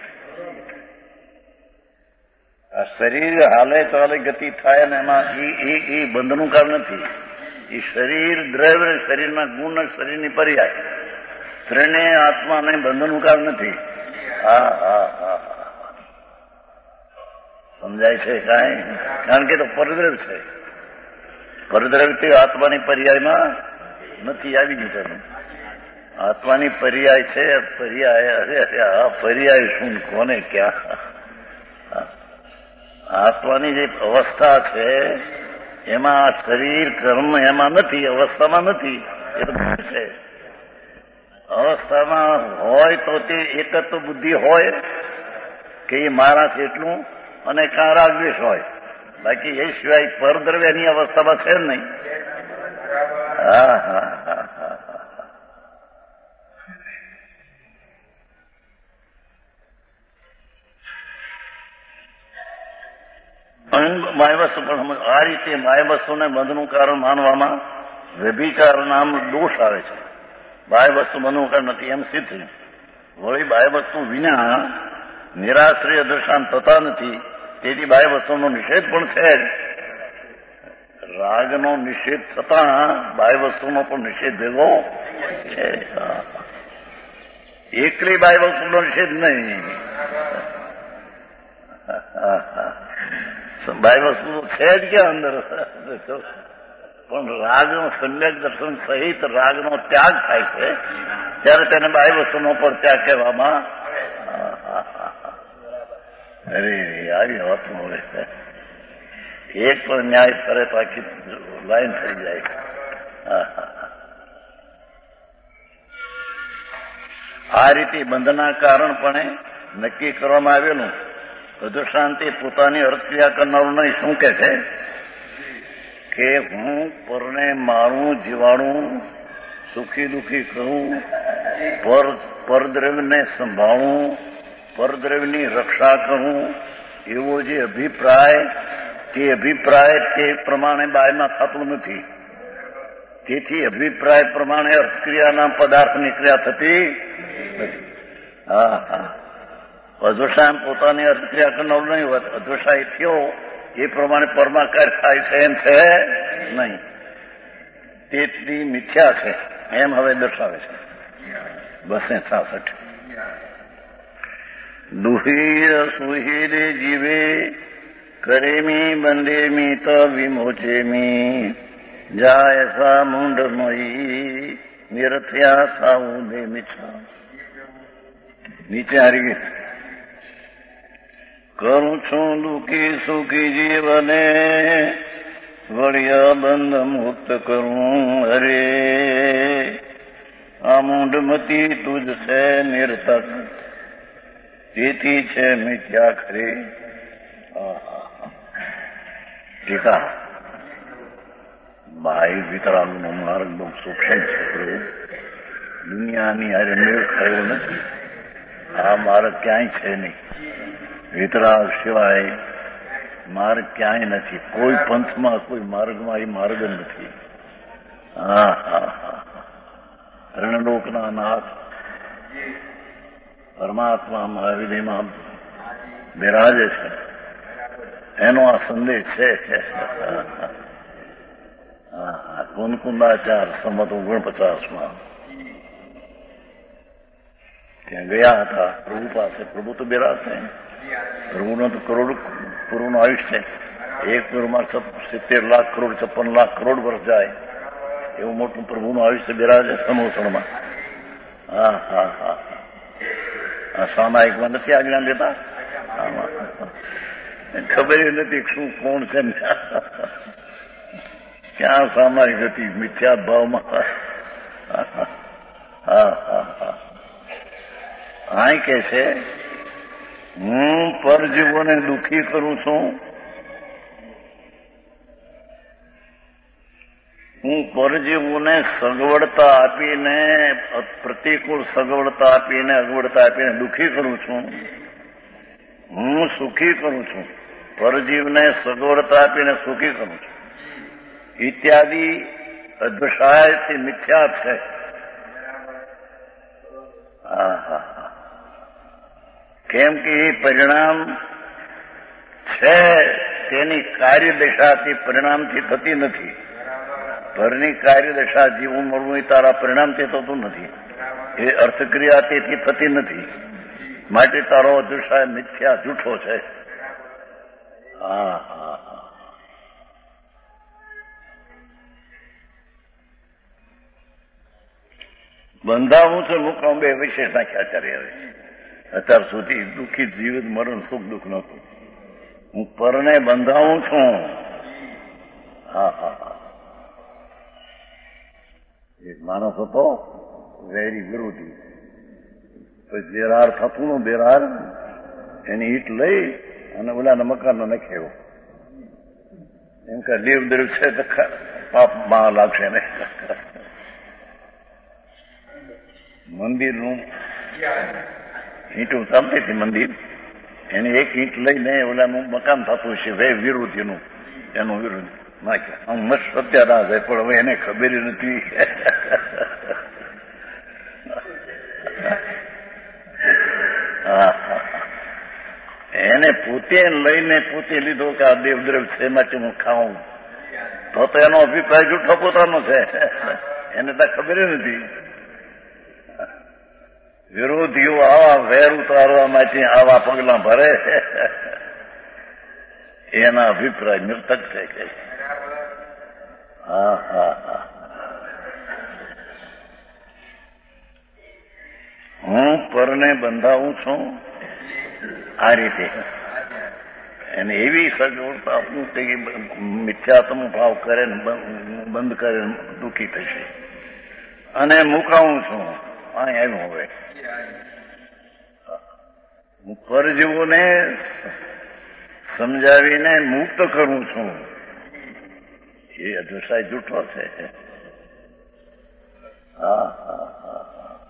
આ શરીર હાલે ચાલે ગતિ થાય ને એમાં એ બંધનું કારણ નથી. એ શરીર દ્રવ્ય શરીરના ગુણ શરીરની પર્યાય ત્રણે આત્માને બંધનું કારણ નથી. હા હા હા સમજાય છે કાંઈ? કારણ કે તો પરદ્રવ્ય છે. પરદ્રવ્ય તે આત્માની પર્યાયમાં નથી આવી ગયું તેનું. આત્માની પર્યાય છે, પર્યાય અરે આ પર્યાય શું કોને ક્યાં? આત્માની જે અવસ્થા છે એમાં શરીર કર્મ એમાં નથી, અવસ્થામાં નથી. એ તો છે અવસ્થામાં હોય તો તે એક જ તો બુદ્ધિ હોય કે એ મારાથી એટલું અને કાં રાગદ્વેષ હોય. બાકી એ સિવાય પરદ્રવ્યની અવસ્થામાં છે જ નહીં. હા હા હા હા. માય વસ્તુ પણ આ રીતે માય વસ્તુને બંધનું કારણ માનવામાં વ્યભિચાર નામનો દોષ આવે છે. બાહ્ય વસ્તુ બંધનું કારણ નથી એમ સિદ્ધ થયું. વળી બાહ્ય વસ્તુ વિના નિરાશ્રય દર્શાન થતા નથી. તેથી બાહ્ય વસ્તુનો નિષેધ પણ છે જ. રાગનો નિષેધ થતાં બાહ્ય વસ્તુનો પણ નિષેધ ભેગો છે. એકલી બાહ્ય વસ્તુનો નિષેધ નહીં, બાહ્ય વસ્તુ છે જ ક્યાં અંદર. પણ રાગનો સમ્યક દર્શન સહિત રાગનો ત્યાગ થાય છે ત્યારે તેને બાહ્ય વસ્તુનો પર ત્યાગ કહેવામાં. અરે આવી વાત મળે છે. એક પણ ન્યાય કરે તો આખી લાઈન થઈ જાય. આ રીતે બંધના કારણ પણ નક્કી કરવામાં આવેલું. અધશાંતિ પોતાની અર્થક્રિયા કરનારું નહીં. શું કે છે કે હું પરને મારું જીવાણું સુખી દુઃખી કરું, પરદ્રવ્યને સંભાળું, પરદ્રવ્યની રક્ષા કરું, એવો જે અભિપ્રાય તે પ્રમાણે બાયમાં થતું નથી. તેથી અભિપ્રાય પ્રમાણે અર્થક્રિયાના પદાર્થની ક્રિયા થતી નથી. હા હા. અધોષાન પોતાની અર્થક્રિયા કરનાર નહીં હોત. અધોષાય થયો એ પ્રમાણે પરમાકાર થાય છે એમ છે નહીં. તેથી મિથ્યા છે એમ હવે દર્શાવે છે. 266 દુહી સુહીરે જીવે કરેમી બંધેમી ત વિમોચેમી જાય સા મુંડમયી નિરથ્યા સાઉદે મિછા. નીચે હારી ગઈ. કરું છું દુઃખી સુખી જીવને વળિયા બંધ મુક્ત કરું. અરે આ મૂંઢમતી તુજ છે નિરતક, તેથી છે મિથ્યા ખરી. ટીકા બાહ્ય વિતરાગનો માર્ગ બહુ સૂક્ષ્મ છે. દુનિયાની હારે મેળ ખાયો નથી. આ માર્ગ ક્યાંય છે નહીં. વિતરાગ સિવાય માર્ગ ક્યાંય નથી. કોઈ પંથમાં કોઈ માર્ગમાં એ માર્ગ નથી. હા હા હા. રણલોકના નાથ પરમાત્મા મહાવિધિમાં બિરાજે છે. એનો આ સંદેશ છે. કુંદકુંદાચાર સંમત 49 ત્યાં ગયા હતા પ્રભુ પાસે. પ્રભુ તો બિરાજશે. પ્રભુનો તો કરોડ પૂર્વનું આયુષ્ય છે. એક પૂર્વમાં 70 લાખ કરોડ 56 લાખ કરોડ વર્ષ જાય એવું મોટું પ્રભુનું આયુષ્ય બિરાજે સમોસણમાં. હા હા હા. આ સામાયિકમાં નથી આજ્ઞા લેતા. ખબર નથી શું કોણ છે ક્યાં સામાયિક હતી. મિથ્યા ભાવમાં. હા હા હા. આ કે છે હું પરજીવોને દુઃખી કરું છું. હું પરજીવોને સગવડતા આપીને, પ્રતિકૂળ સગવડતા આપીને, અગવડતા આપીને દુઃખી કરું છું. હું સુખી કરું છું. પરજીવને સગવડતા આપીને સુખી કરું છું ઇત્યાદિ અદ્વૈતથી મિથ્યા છે. કેમ કે એ પરિણામ છે તેની કાર્યદશાથી પરિણામથી થતી નથી. પરની કાર્યદશા જીવવું મળવું એ તારા પરિણામથી થતું નથી. એ અર્થક્રિયા તેથી થતી નથી. માટે તારો અદૃશ્ય મિથ્યા જૂઠો છે. હા હા હા. બંધાવું છે મૂકવું બે વિશેષ નાખ્યા આચાર્ય આવે છે. અત્યાર સુધી દુઃખી જીવિત મરણ સુખ દુઃખ નહોતું. હું પરને બંધાવું છું. હા હા હા. એક માણસ હતો વેરી વિરોધી. પછી બેરાર થતું નું બેરાર એની ઈટ લઈ અને ઓલાના મકાનનો નાખ્યો. એમ કે દેવદેવ છે તો પાપમાં લાગશે ને. મંદિરનું ઈંટું ચાલતી હતી મંદિર, એને એક ઈંટ લઈને ઓલાનું મકાન થતું છે વે વિરોધીનું, એનું વિરોધ નાખ્યા. આમ મસ્ત સત્યાનાશ છે, પણ હવે એને ખબર નથી. એને પોતે લઈને પોતે લીધો કે આ દેવદ્રવ છે એમાંથી હું ખાઉં, તો એનો અભિપ્રાય જૂઠો પોતાનો છે, એને તો ખબર નથી. વિરોધીઓ આવા વેર ઉતારવા માટે આવા પગલા ભરે, એના અભિપ્રાય નિર્થક છે કે. હા હા હા. હું પરને બંધાવું છું આ રીતે, એને એવી સગવડતા આપું કે મિથ્યાત્મ ભાવ કરે ને બંધ કરે દુઃખી થશે. અને મુકાવું છું અહીં આવ્યું. હવે હું પરજીવોને સમજાવીને મુક્ત કરું છું. એ અધ્વસાય જૂઠો છે. હા હા હા.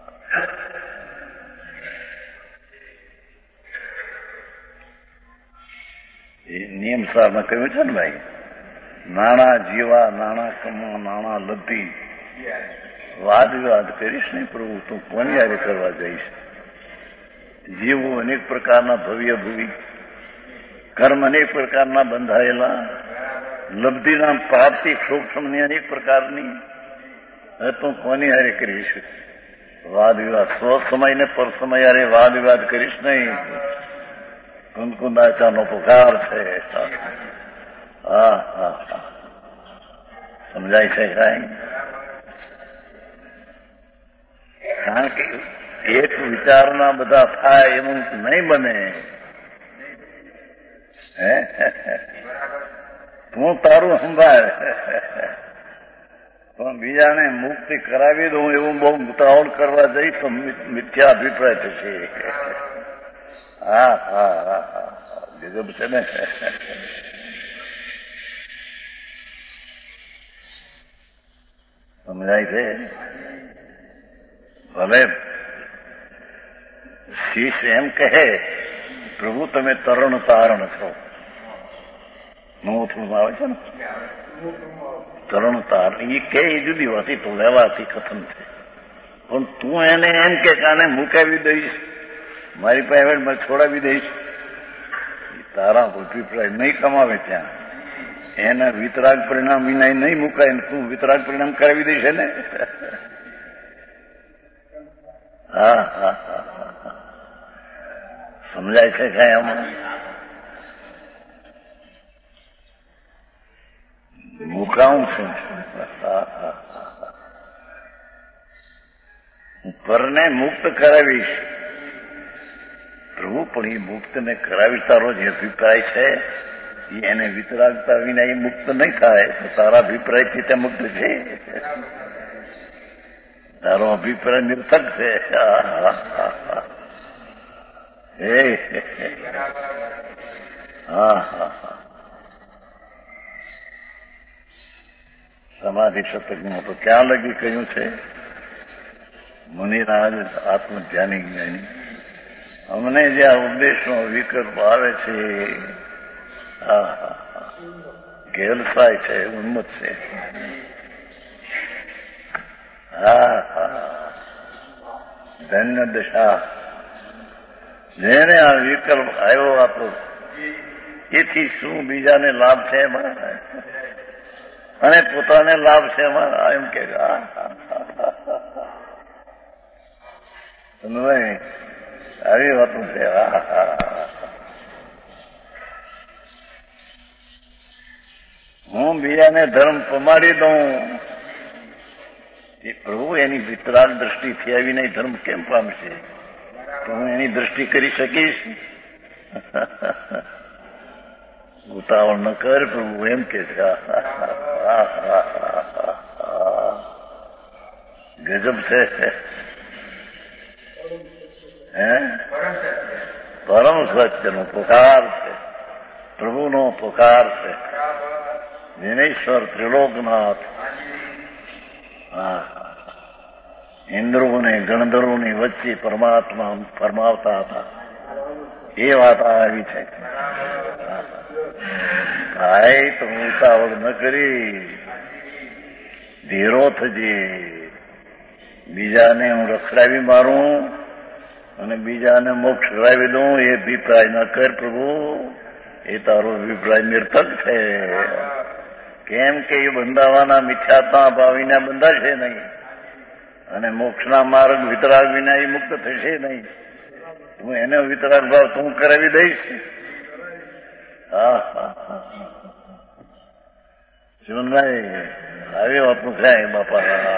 એ નિયમ સારમાં કહ્યું છે ને ભાઈ, નાણાં જીવા, નાણાં કમવા, નાણાં લધી, વાદ વિવાદ કરીશ નહીં પ્રભુ, તું કોની હારે કરવા જઈશ? જીવો અનેક પ્રકારના ભવ્ય ભૂવી, કર્મ અનેક પ્રકારના બંધાયેલા, લબ્ધિના પ્રાપ્તિ સૂક્ષ્મની અનેક પ્રકારની, હવે તું કોની હારે કરીશ? વાદ વિવાદ સ્વ સમય ને પર સમય હારે વાદ વિવાદ કરીશ નહીં. કુંદકુંદાચાનો પુકાર છે. હા હા હા. સમજાય છે કાંઈ? કારણ કે એક વિચારના બધા થાય એવું નહીં બને. તું તારું સંભાળ, પણ બીજાને મુક્તિ કરાવી દઉં એવું બહુ ઉતાવળ કરવા જઈ તો મિથ્યા અભિપ્રાય થશે. હા હા હા હા. ગજબ છે ને. સમજાય છે? ભલે શીશ એમ કહે, પ્રભુ તમે તરણ તારણ છો. નવું આવે છે ને તરણ તારણ, એ કે એ જુદી વાતી તો લેવાથી કથન છે. પણ તું એને એમ કે કાને મુકાવી દઈશ, મારી પાસે છોડાવી દઈશ, તારા અભિપ્રાય નહીં કમાવે ત્યાં. એના વિતરાગ પરિણામ વિના નહીં મુકાય ને તું વિતરાગ પરિણામ કરાવી દઈશ ને. હા હા હા. સમજાય છે કઈ આમાં? મુકાવું છું. હું પરને મુક્ત કરાવીશ પ્રભુ, પણ એ મુક્તને કરાવી તારો જે અભિપ્રાય છે એને વિતરાગતા વિના એ મુક્ત નહીં થાય. તો તારા અભિપ્રાયથી તે મુક્ત છે, તારો અભિપ્રાય નિર્થક છે. હા હા હા. સમાધિ શતકમાં તો ક્યાં લગી કહ્યું છે? મુનિરાજ આત્મધ્યાની જ્ઞાની, અમને જે આ ઉપદેશનો વિકલ્પ આવે છે ગેરસાય છે, ઉન્મત છે. હા હા. ધન્ય દશા જેને આ વિકલ્પ આવ્યો આપણો, એથી શું બીજાને લાભ છે એમાં અને પોતાને લાભ છે એમાં, એમ કે આવી વાતું છે. હું બીજાને ધર્મ પમાડી દઉં એ પ્રભુ એની વિતરાગ દ્રષ્ટિથી આવીને ધર્મ કેમ પામશે? તો હું એની દ્રષ્ટિ કરી શકીશ? ઉતાવળ ન કર, પ્રભુ એમ કે છે. ગજબ છે. પરમ સત્યનો પુકાર છે, પ્રભુનો પુકાર છે. દિનેશ્વર ત્રિલોકનાથ ઇન્દ્રોને ગણધરોની વચ્ચે પરમાત્મા ફરમાવતા હતા. એ વાત આવી છે. ભાઈ તો ઉતાવળ ન કરી, ધીરો થજે. બીજાને હું રખડાવી મારું અને બીજાને મોક્ષ કરાવી દઉં એ અભિપ્રાય ન કર પ્રભુ. એ તારો અભિપ્રાય નિર્થક છે. કેમ કે એ બંધાવાના મિથ્યાત્મા ભાવીને બંધાશે નહીં અને મોક્ષના માર્ગ વિતરાગ વિના એ મુક્ત થશે નહીં. હું એને વિતરાગ ભાવ તું કરાવી દઈશ? શિવનભાઈ આવી વાતનું છે બાપા.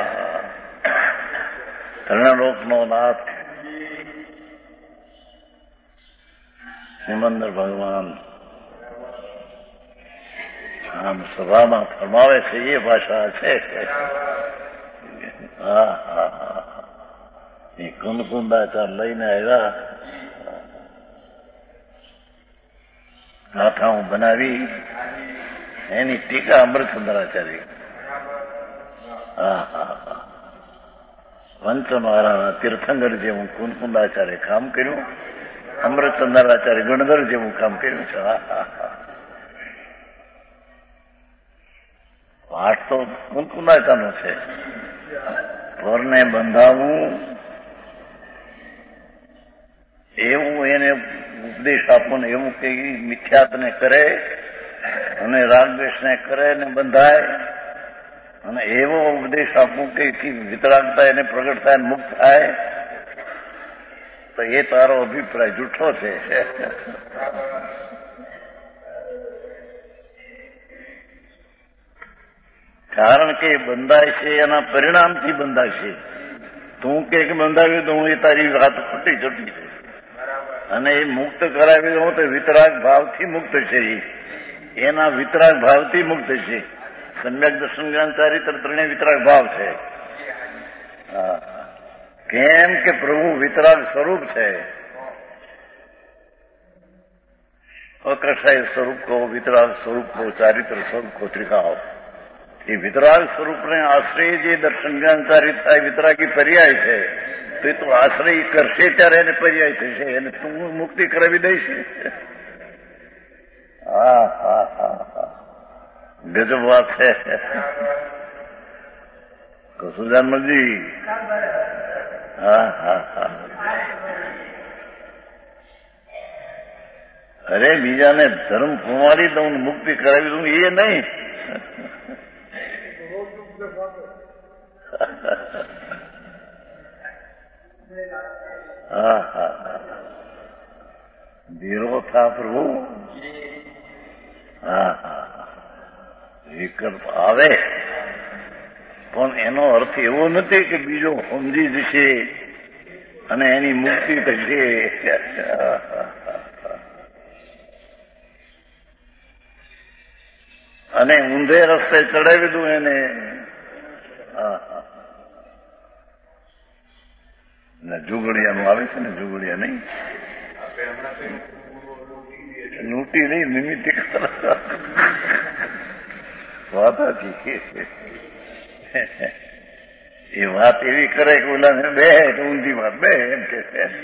ત્રણલોકનો નાથ સિમંદર ભગવાન આમ સભામાં ફરમાવે છે. એ ભાષા છે. એ કુંદકુંદાચાર લઈને આવ્યા. ગાથાઓ બનાવી એની ટીકા અમૃતચંદ્રાચાર્ય. પંચમહારાણા તીર્થંકર જેવું કુંદકુંદાચાર્ય કામ કર્યું, અમૃતચંદ્રાચાર્ય ગણધર જેવું કામ કર્યું છે. પાઠ તો કુંદકુંદાચાર્યનો છે. પરને બંધાવવું એવું એને ઉપદેશ આપો ને એવું કે મિથ્યાતને કરે અને રાગદ્વેષને કરે ને બંધાય અને એવો ઉપદેશ આપવું કે વિતરાગતા એને પ્રગટ થાય મુક્ત થાય, તો એ તારો અભિપ્રાય જૂઠો છે. કારણ કે બંધાય છે એના પરિણામથી બંધાય છે. તું કે બંધાવ્યું તો હું એ તારી વાત ખોટી ચોટી છે. અને એ મુક્ત કરાવી દઉં તો વિતરાગ ભાવથી મુક્ત છે. એના વિતરાગ ભાવથી મુક્ત છે. સમ્યક દર્શન જ્ઞાન ચારિત્ર ત્રણેય વિતરાગ ભાવ છે. કેમ કે પ્રભુ વિતરાગ સ્વરૂપ છે. અકષાય સ્વરૂપ કહો, વિતરાગ સ્વરૂપ કહો, ચારિત્ર સ્વરૂપ કહો, ત્રિકાવ. એ વિતરાગ સ્વરૂપને આશ્રય જે દર્શન જ્ઞાન ચારિત્ર વિતરાગી પર્યાય છે, તો એ તો આશ્રય કરશે ત્યારે એને પર્યાય થશે. એને તું મુક્તિ કરાવી દઈશ? ગજબ વાત છે. કસુજાનજી અરે બીજાને ધર્મ કુમારી દઉં મુક્તિ કરાવી દઉં એ નહીં. ધીરો થા પ્રભુ. વિકલ્પ આવે પણ એનો અર્થ એવો નથી કે બીજો સમજી જશે અને એની મુક્તિ થશે. અને ઊંધે રસ્તે ચડાવી દઉં એને. જુગડિયાનું આવે છે ને, જુગડિયા નહીં, લૂંટી નહીં, નિમિત્તે વાત હતી. એ વાત એવી કરે કે ઓલા બે ઊંધી વાત બે એમ કે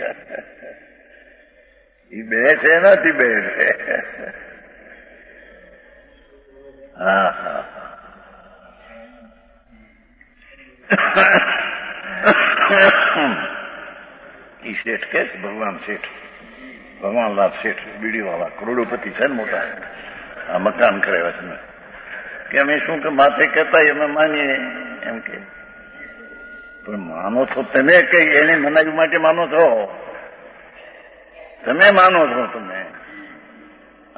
એ બે છે નથી બે છે. ઈ શેઠ કે છે ભગવાન શેઠ, ભગવાનલાલ શેઠ બીડીવાળા કરોડોપતિ છે ને મોટા, આ મકાન કરાવ્યા છે ને, કે અમે શું કે માથે કહેતા અમે માનીએ એમ કે. પણ માનો છો તમે કઈ એને મનાવી માટે માનો છો? તમે માનો છો તમે?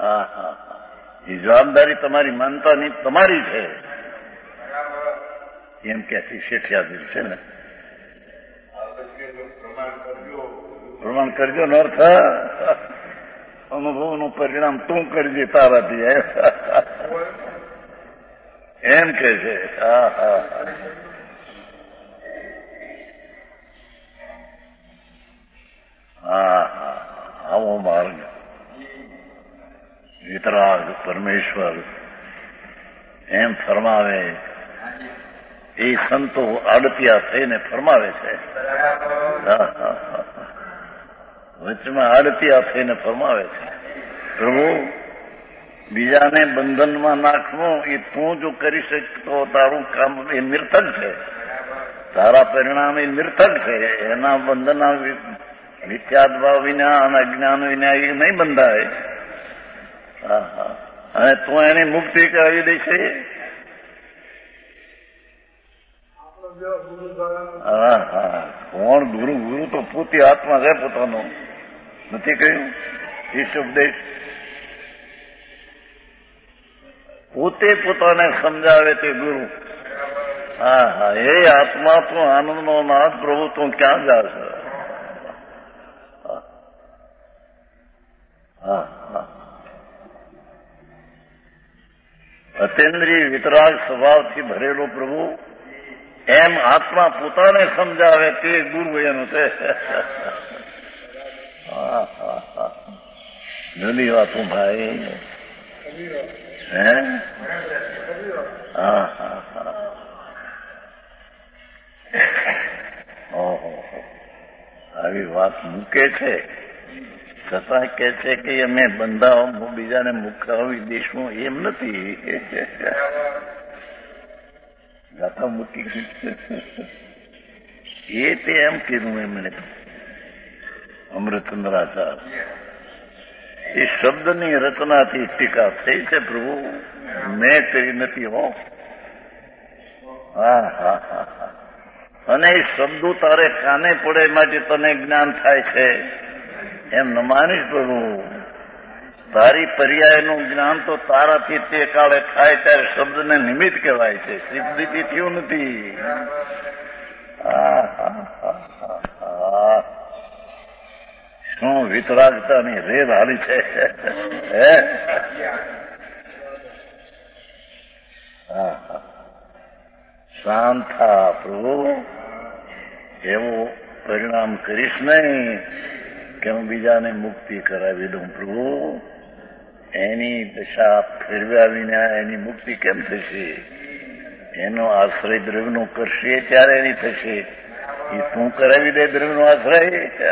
એ જવાબદારી તમારી માનતાની તમારી છે. એમ કે છે શેઠિયાદીર છે ને પ્રમાણ કરજો નો અર્થ અનુભવનું પરિણામ તું કરજે તારાથી એમ કે છે. હા હા હા હા આવો માર્ગ વિતરાગ પરમેશ્વર એમ ફરમાવે એ સંતો આડતિયા થઈને ફરમાવે છે. વચમાં આડતિયા થઈને ફરમાવે છે પ્રભુ બીજાને બંધનમાં નાખવું એ તું જો કરી શકતો તારું કામ એ નિર્થક છે, તારા પરિણામ એ નિર્થક છે. એના બંધના મિથ્યાદભાવ વિના અને અજ્ઞાન વિના એ નહીં બંધાય. હા હા અને તું એની મુક્તિ કરાવી દે છે. હા હા કોણ ગુરુ? ગુરુ તો પોતે આત્મા છે, પોતાનો નથી કહ્યું ઈશ ઉપદેશ પોતે પોતાને સમજાવે તે ગુરુ. હા હા એ આત્મા તું આનંદનો નાથ પ્રભુ તું ક્યાં જાશે? હા હા અતેન્દ્રિય વિતરાગ સ્વભાવથી ભરેલો પ્રભુ એમ આત્મા પોતાને સમજાવે તે ગુરુ એનું છે. હા હા હા જુદી વાતું ભાઈ. હે હા હા હા ઓહો આવી વાત મૂકે છે છતાં કે છે કે અમે બંધાવ બીજાને મુકાવી દઈશું એમ નથી. ગાથા મૂકી એ તે એમ કીધું એમણે અમૃતચંદ્રાચાર્ય. એ શબ્દની રચનાથી ટીકા થઈ છે પ્રભુ, મેં કરી નથી હો. હા હા હા હા અને એ શબ્દો તારે કાને પડે માટે તને જ્ઞાન થાય છે એમ ન માનીશ પ્રભુ. તારી પર્યાયનું જ્ઞાન તો તારાથી તે કાળે થાય ત્યારે શબ્દને નિમિત્ત કહેવાય છે, સિદ્ધિથી થયું નથી. શું વિતરાગતાની રેલ હાલી છે. શાંત થા પ્રભુ, એવું પરિણામ કરીશ નહીં કે હું બીજાને મુક્તિ કરાવી દઉં પ્રભુ. એની દશા ફેરવ્યા વિના એની મુક્તિ કેમ થશે? એનો આશ્રય દ્રવ્યનો કરશે ત્યારે એની થશે. એ તું કરાવી દે દ્રવ્યનો આશ્રય.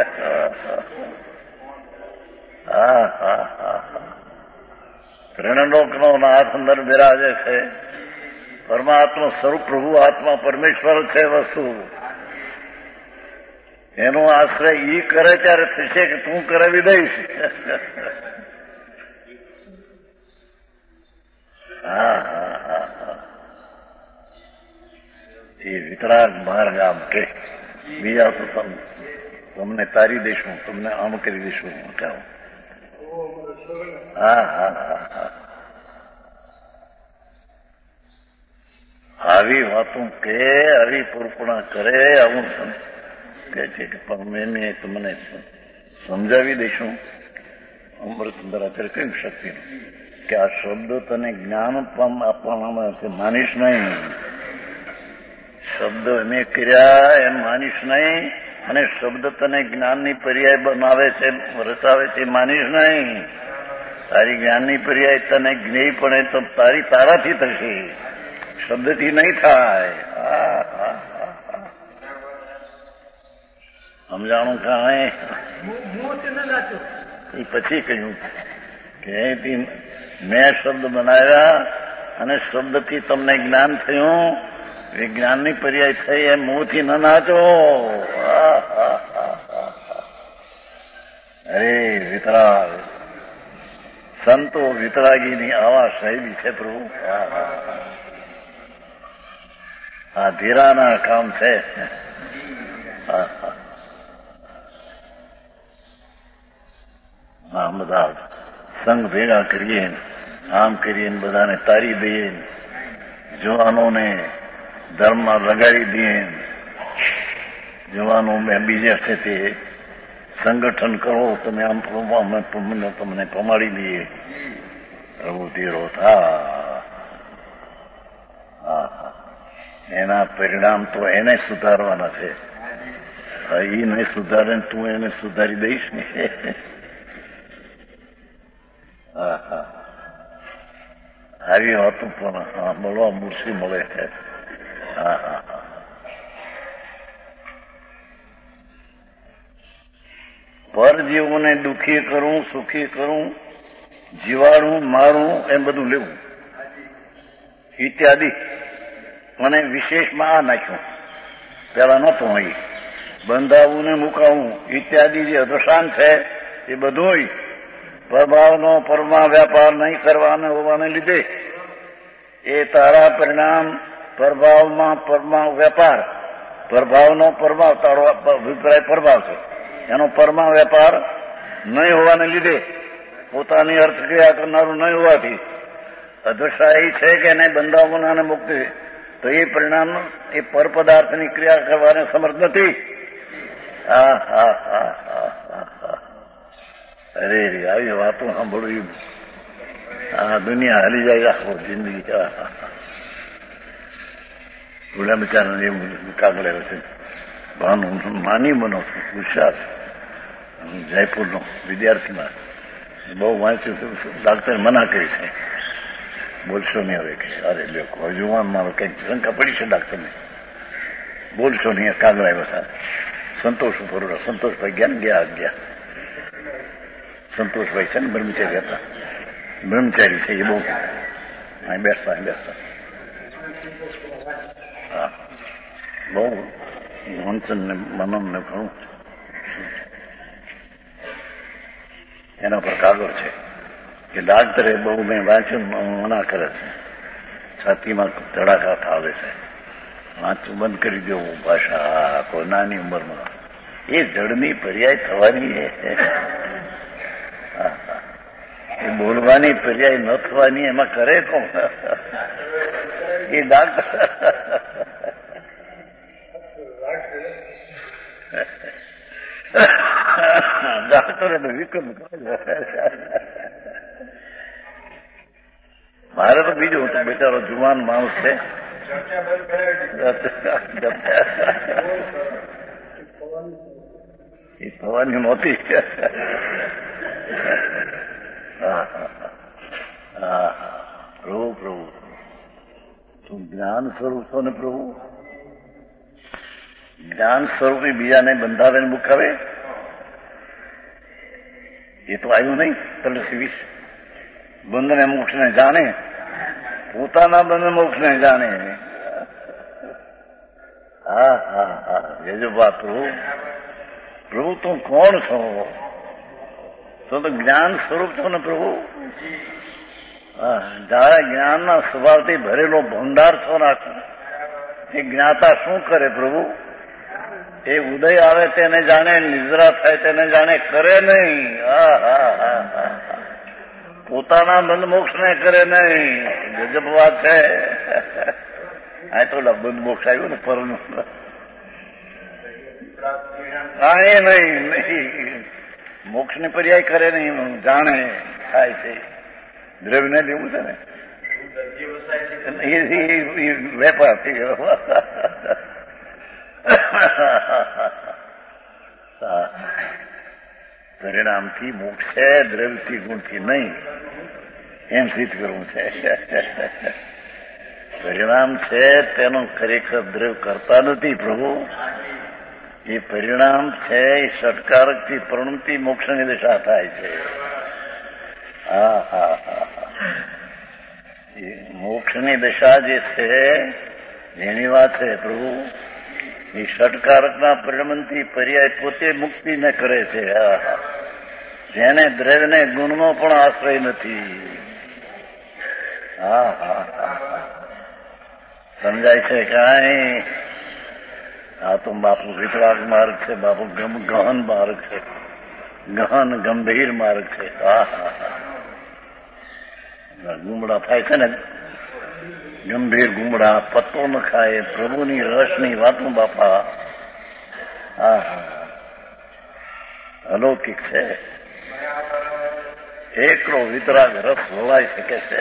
હા હા હા ત્રણલોકનો નાથ અંદર બિરાજે છે. પરમાત્મા સ્વરૂપ પ્રભુ આત્મા પરમેશ્વર છે વસ્તુ. એનો આશ્રય ઈ કરે ત્યારે થશે કે તું કરાવી દઈશ. હા હા હા હા એ વિતરાગ માર્ગ આમ કે બીજા તો તમને તારી દઈશું, તમને આમ કરી દઈશું. કહો હા હા હા હા આવી વાતો કે આવી પૂર્પણા કરે આવું કે છે કે મેં તમને સમજાવી દઈશું. અમૃતચંદ્રાચાર્ય કઈ શક્તિ કે આ શબ્દ તને જ્ઞાન આપવામાં છે, માનીશ નહીં. શબ્દ મેં કર્યા એમ માનીશ નહીં, અને શબ્દ તને જ્ઞાનની પર્યાય બનાવે છે, રચાવે છે, માનીશ નહીં. તારી જ્ઞાનની પર્યાય તને જ્ઞેય પડે તો તારાથી થશે, શબ્દથી નહીં થાય. સમજાણું કાંઈ એ પછી કહ્યું કે મેં શબ્દ બનાવ્યા અને શબ્દથી તમને જ્ઞાન થયું, વિજ્ઞાનની પર્યાય થઈ એમ મોંથી ન નાચો. અરે વિતરાગ સંતો વિતરાગીની આવા શૈલી છે પ્રભુ. આ ધીરાના કામ છે. આમ બધા સંઘ ભેગા કરીએ, આમ કરીએ, બધાને તારી દઈએ, જવાનોને ધર્મમાં લગાડી દઈએ, જવાનો મેં બીજે છે તે સંગઠન કરો, તમે આમ તમને પમાડી દઈએ, પ્રભુ ધીરો થા. એના પરિણામ તો એને સુધારવાના છે. એ નહીં સુધારે તું એને સુધારી દઈશ ને. આવી વાતો પણ મળવા મૂર્તિ મળે છે. પરજીવોને દુઃખી કરું, સુખી કરું, જીવાડું, મારું, એમ બધું લેવું ઇત્યાદિ. મને વિશેષમાં આ નાખ્યું, પેલા નહોતું અહીં. બંધાવું ને મુકાવું ઇત્યાદિ જે અદશાન છે એ બધું પ્રભાવનો પરમાં વ્યાપાર નહીં કરવાનો હોવાને લીધે એ તારા પરિણામ પ્રભાવમાં પરમાં વ્યાપાર, પ્રભાવનો પરમાં તારો અભિપ્રાય પ્રભાવ છે, એનો પરમાં વેપાર નહીં હોવાને લીધે પોતાની અર્થક્રિયા કરનારું નહીં હોવાથી અદશા એ છે કે એને બંધાવવાને મુક્તિ, તો એ પરિણામ એ પર પદાર્થની ક્રિયા કરવાને સમર્થ નથી. અરે આવી વાતો સાંભળવી, આ દુનિયા હાલી જાય આખો જિંદગી. ભૂલા બિચારા જે કાગળે છે ભાનું માની બનો છું, વિશ્વાસ જયપુરનો વિદ્યાર્થીમાં બહુ વાંચ્યું, ડાક્ટર મના કરી છે, બોલશો નહીં હવે કે. અરે લોકો જુવાન મારો કંઈક શંકા પડી છે ડાક્ટરને, બોલશો નહીં. કાગળ આવ્યા હતા સંતોષ ઉપર, સંતોષભાઈ ગયા. સંતોષભાઈ છે ને બ્રહ્મચારી હતા, બ્રહ્મચારી છે એ બહુ અહીં બેસતા. હા, બહુ વંચન ને મનન ને ઘણું એના પર કાગળ છે કે ડાક્ટરે બહુ મેં વાંચ્યું મના કરે છે, છાતીમાં ધડાકા થાવે છે, વાંચું બંધ કરી દેવું. ભાષા કોઈ નાની ઉંમરમાં એ જડની પર્યાય થવાની, એ બોલવાની પર્યાય ન થવાની, એમાં કરે કોણ? એ ડાક્ટર ડાક્ટરે તો વિકલ્પ મારે તો બીજું હતું, બિચારો જુવાન માણસ છે, એ થવાની નહોતી. પ્રભુ તું જ્ઞાન સ્વરૂપ છો ને પ્રભુ, જ્ઞાન સ્વરૂપે બીજાને બંધાવે ને મુકાવે, એ તો આવ્યું નહીં. તલસી બંધને મોક્ષને જાણે, પોતાના બંધ મોક્ષને જાણે. એ જો વાત પ્રભુ તું કોણ છો? તો જ્ઞાન સ્વરૂપ છો ને પ્રભુ. જાણે જ્ઞાનના સ્વભાવથી ભરેલો ભંડાર છો નાખો. એ જ્ઞાતા શું કરે પ્રભુ? એ ઉદય આવે તેને જાણે, નિદ્રા થાય તેને જાણે, કરે નહીં. પોતાના બંધ મોક્ષને કરે નહીં. ગજબ વાત છે. આ તો બંધ મોક્ષ આવ્યું ને પરનું, એ નહીં, મોક્ષની પર્યાય કરે નહીં, જાણે થાય છે. દ્રવ્યને લેવું છે ને એ વેપાર થઈ ગયો. પરિણામથી મોક્ષ છે, દ્રવ્યથી ગુણથી નહીં, એમ સિદ્ધ કરવું છે. પરિણામ છે તેનું ખરેખર દ્રવ્ય કરતા નથી પ્રભુ. એ પરિણામ છે એ ષટકારકથી પ્રણમથી મોક્ષની દિશા થાય છે. એ મોક્ષની દિશા જે છે એની વાત છે પ્રભુ. એ ષટકારકના પરિણમથી પર્યાય પોતે મુક્તિને કરે છે. જેને દ્રવ્યને ગુણનો પણ આશ્રય નથી. સમજાય છે કાંઈ? આ તો બાપુ વિતરાગ માર્ગ છે, બાપુ ગહન માર્ગ છે, ગહન ગંભીર માર્ગ છે. ગુમડા થાય છે ને ગંભીર ગુમડા, પત્તો ન ખાય, પ્રભુની રસની વાતું બાપા. હા હા, અલૌકિક છે. એકલો વિતરાગ રસ વળાઈ શકે છે.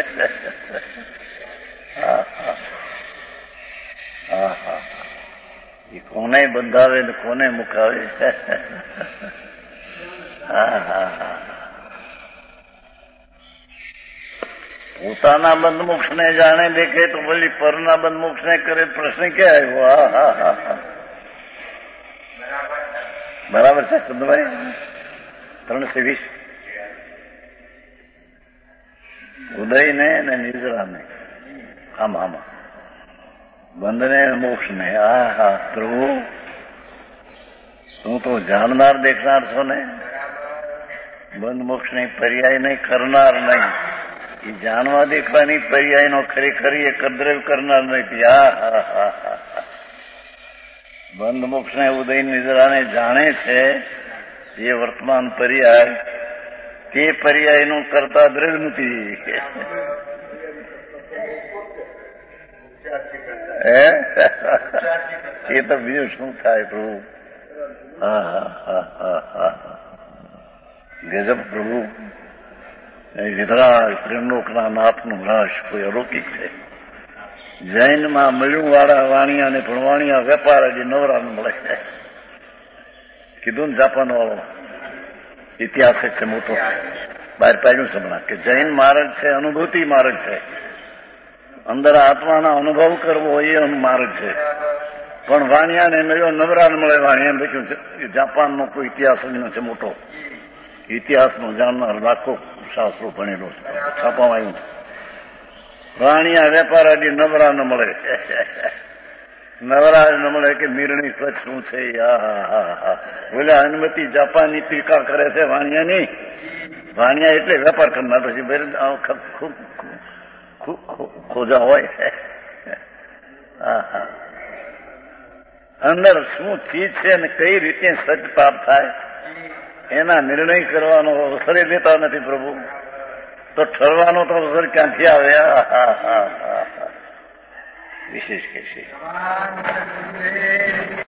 હા હા હા હા, એ કોને બંધાવે ને કોને મુકાવે. હા હા હા, પોતાના બંધમોક્ષ ને જાણે દેખે તો વળી પરના બંધમોક્ષ ને કરે. પ્રશ્ન ક્યાં આવ્યો? હા હા હા, બરાબર છે ચંદભાઈ. 320 ઉદયને ને નિદ્રાને, આમાં આમાં બંધને મોક્ષ ને. હા હા પ્રભુ, તું તો જાણનાર દેખનાર છો ને. બંધ મોક્ષ ની પર્યાય નહીં, કરનાર નહીં. એ જાણવા દેખવાની પર્યાય નો ખરેખર એ કદ્રવ કરનાર નથી. હા હા હા હા, બંધ મોક્ષ ને ઉદય નિદ્રાને જાણે છે. જે વર્તમાન પર્યાય તે પર્યાયનું કરતા દ્રવ્ય નથી. એ તો બીજું શું થાય પ્રભુ? હા હા હા હા હા, ગજબ પ્રભુ. વિતરાગ ત્રિલોકના નાથનું રસ કોઈ અલૌકિક છે. જૈનમાં મળ્યું વાળા વાણિયા ને પણ વાણિયા વેપાર હજી નવરા મળે. કીધું ને જાપાન વાળો ઇતિહાસ છે મોટો, બહાર પાડ્યું છે હમણાં કે જૈન માર્ગ છે અનુભૂતિ માર્ગ છે. અંદર આત્માનો અનુભવ કરવો એ માર્ગ છે. પણ વાણિયાને મળ્યો નવરા મળે. વાણિયાને લખ્યું છે જાપાનનો કોઈ ઇતિહાસ છે મોટો. ઇતિહાસનો જાણનાર લાખો શાસ્ત્રો ભણેલો છે, છાપવામાં આવ્યું. વાણિયા વેપાર હજી નવરા ન મળે. નવરાજ ન મળે કે નિર્ણય સચ શું છે. બોલે અનુમતિ જાપાનની ટીકા કરે છે વાણિયાની. વાણિયા એટલે વેપાર કરનાર. પછી ખૂબ ખોજા હોય. અંદર શું ચીજ છે ને કઈ રીતે સચ પ્રાપ્ત થાય એના નિર્ણય કરવાનો અવસરે લેતા નથી પ્રભુ. તો ઠરવાનો તો અવસર ક્યાંથી આવે? વિશેષ કે છે.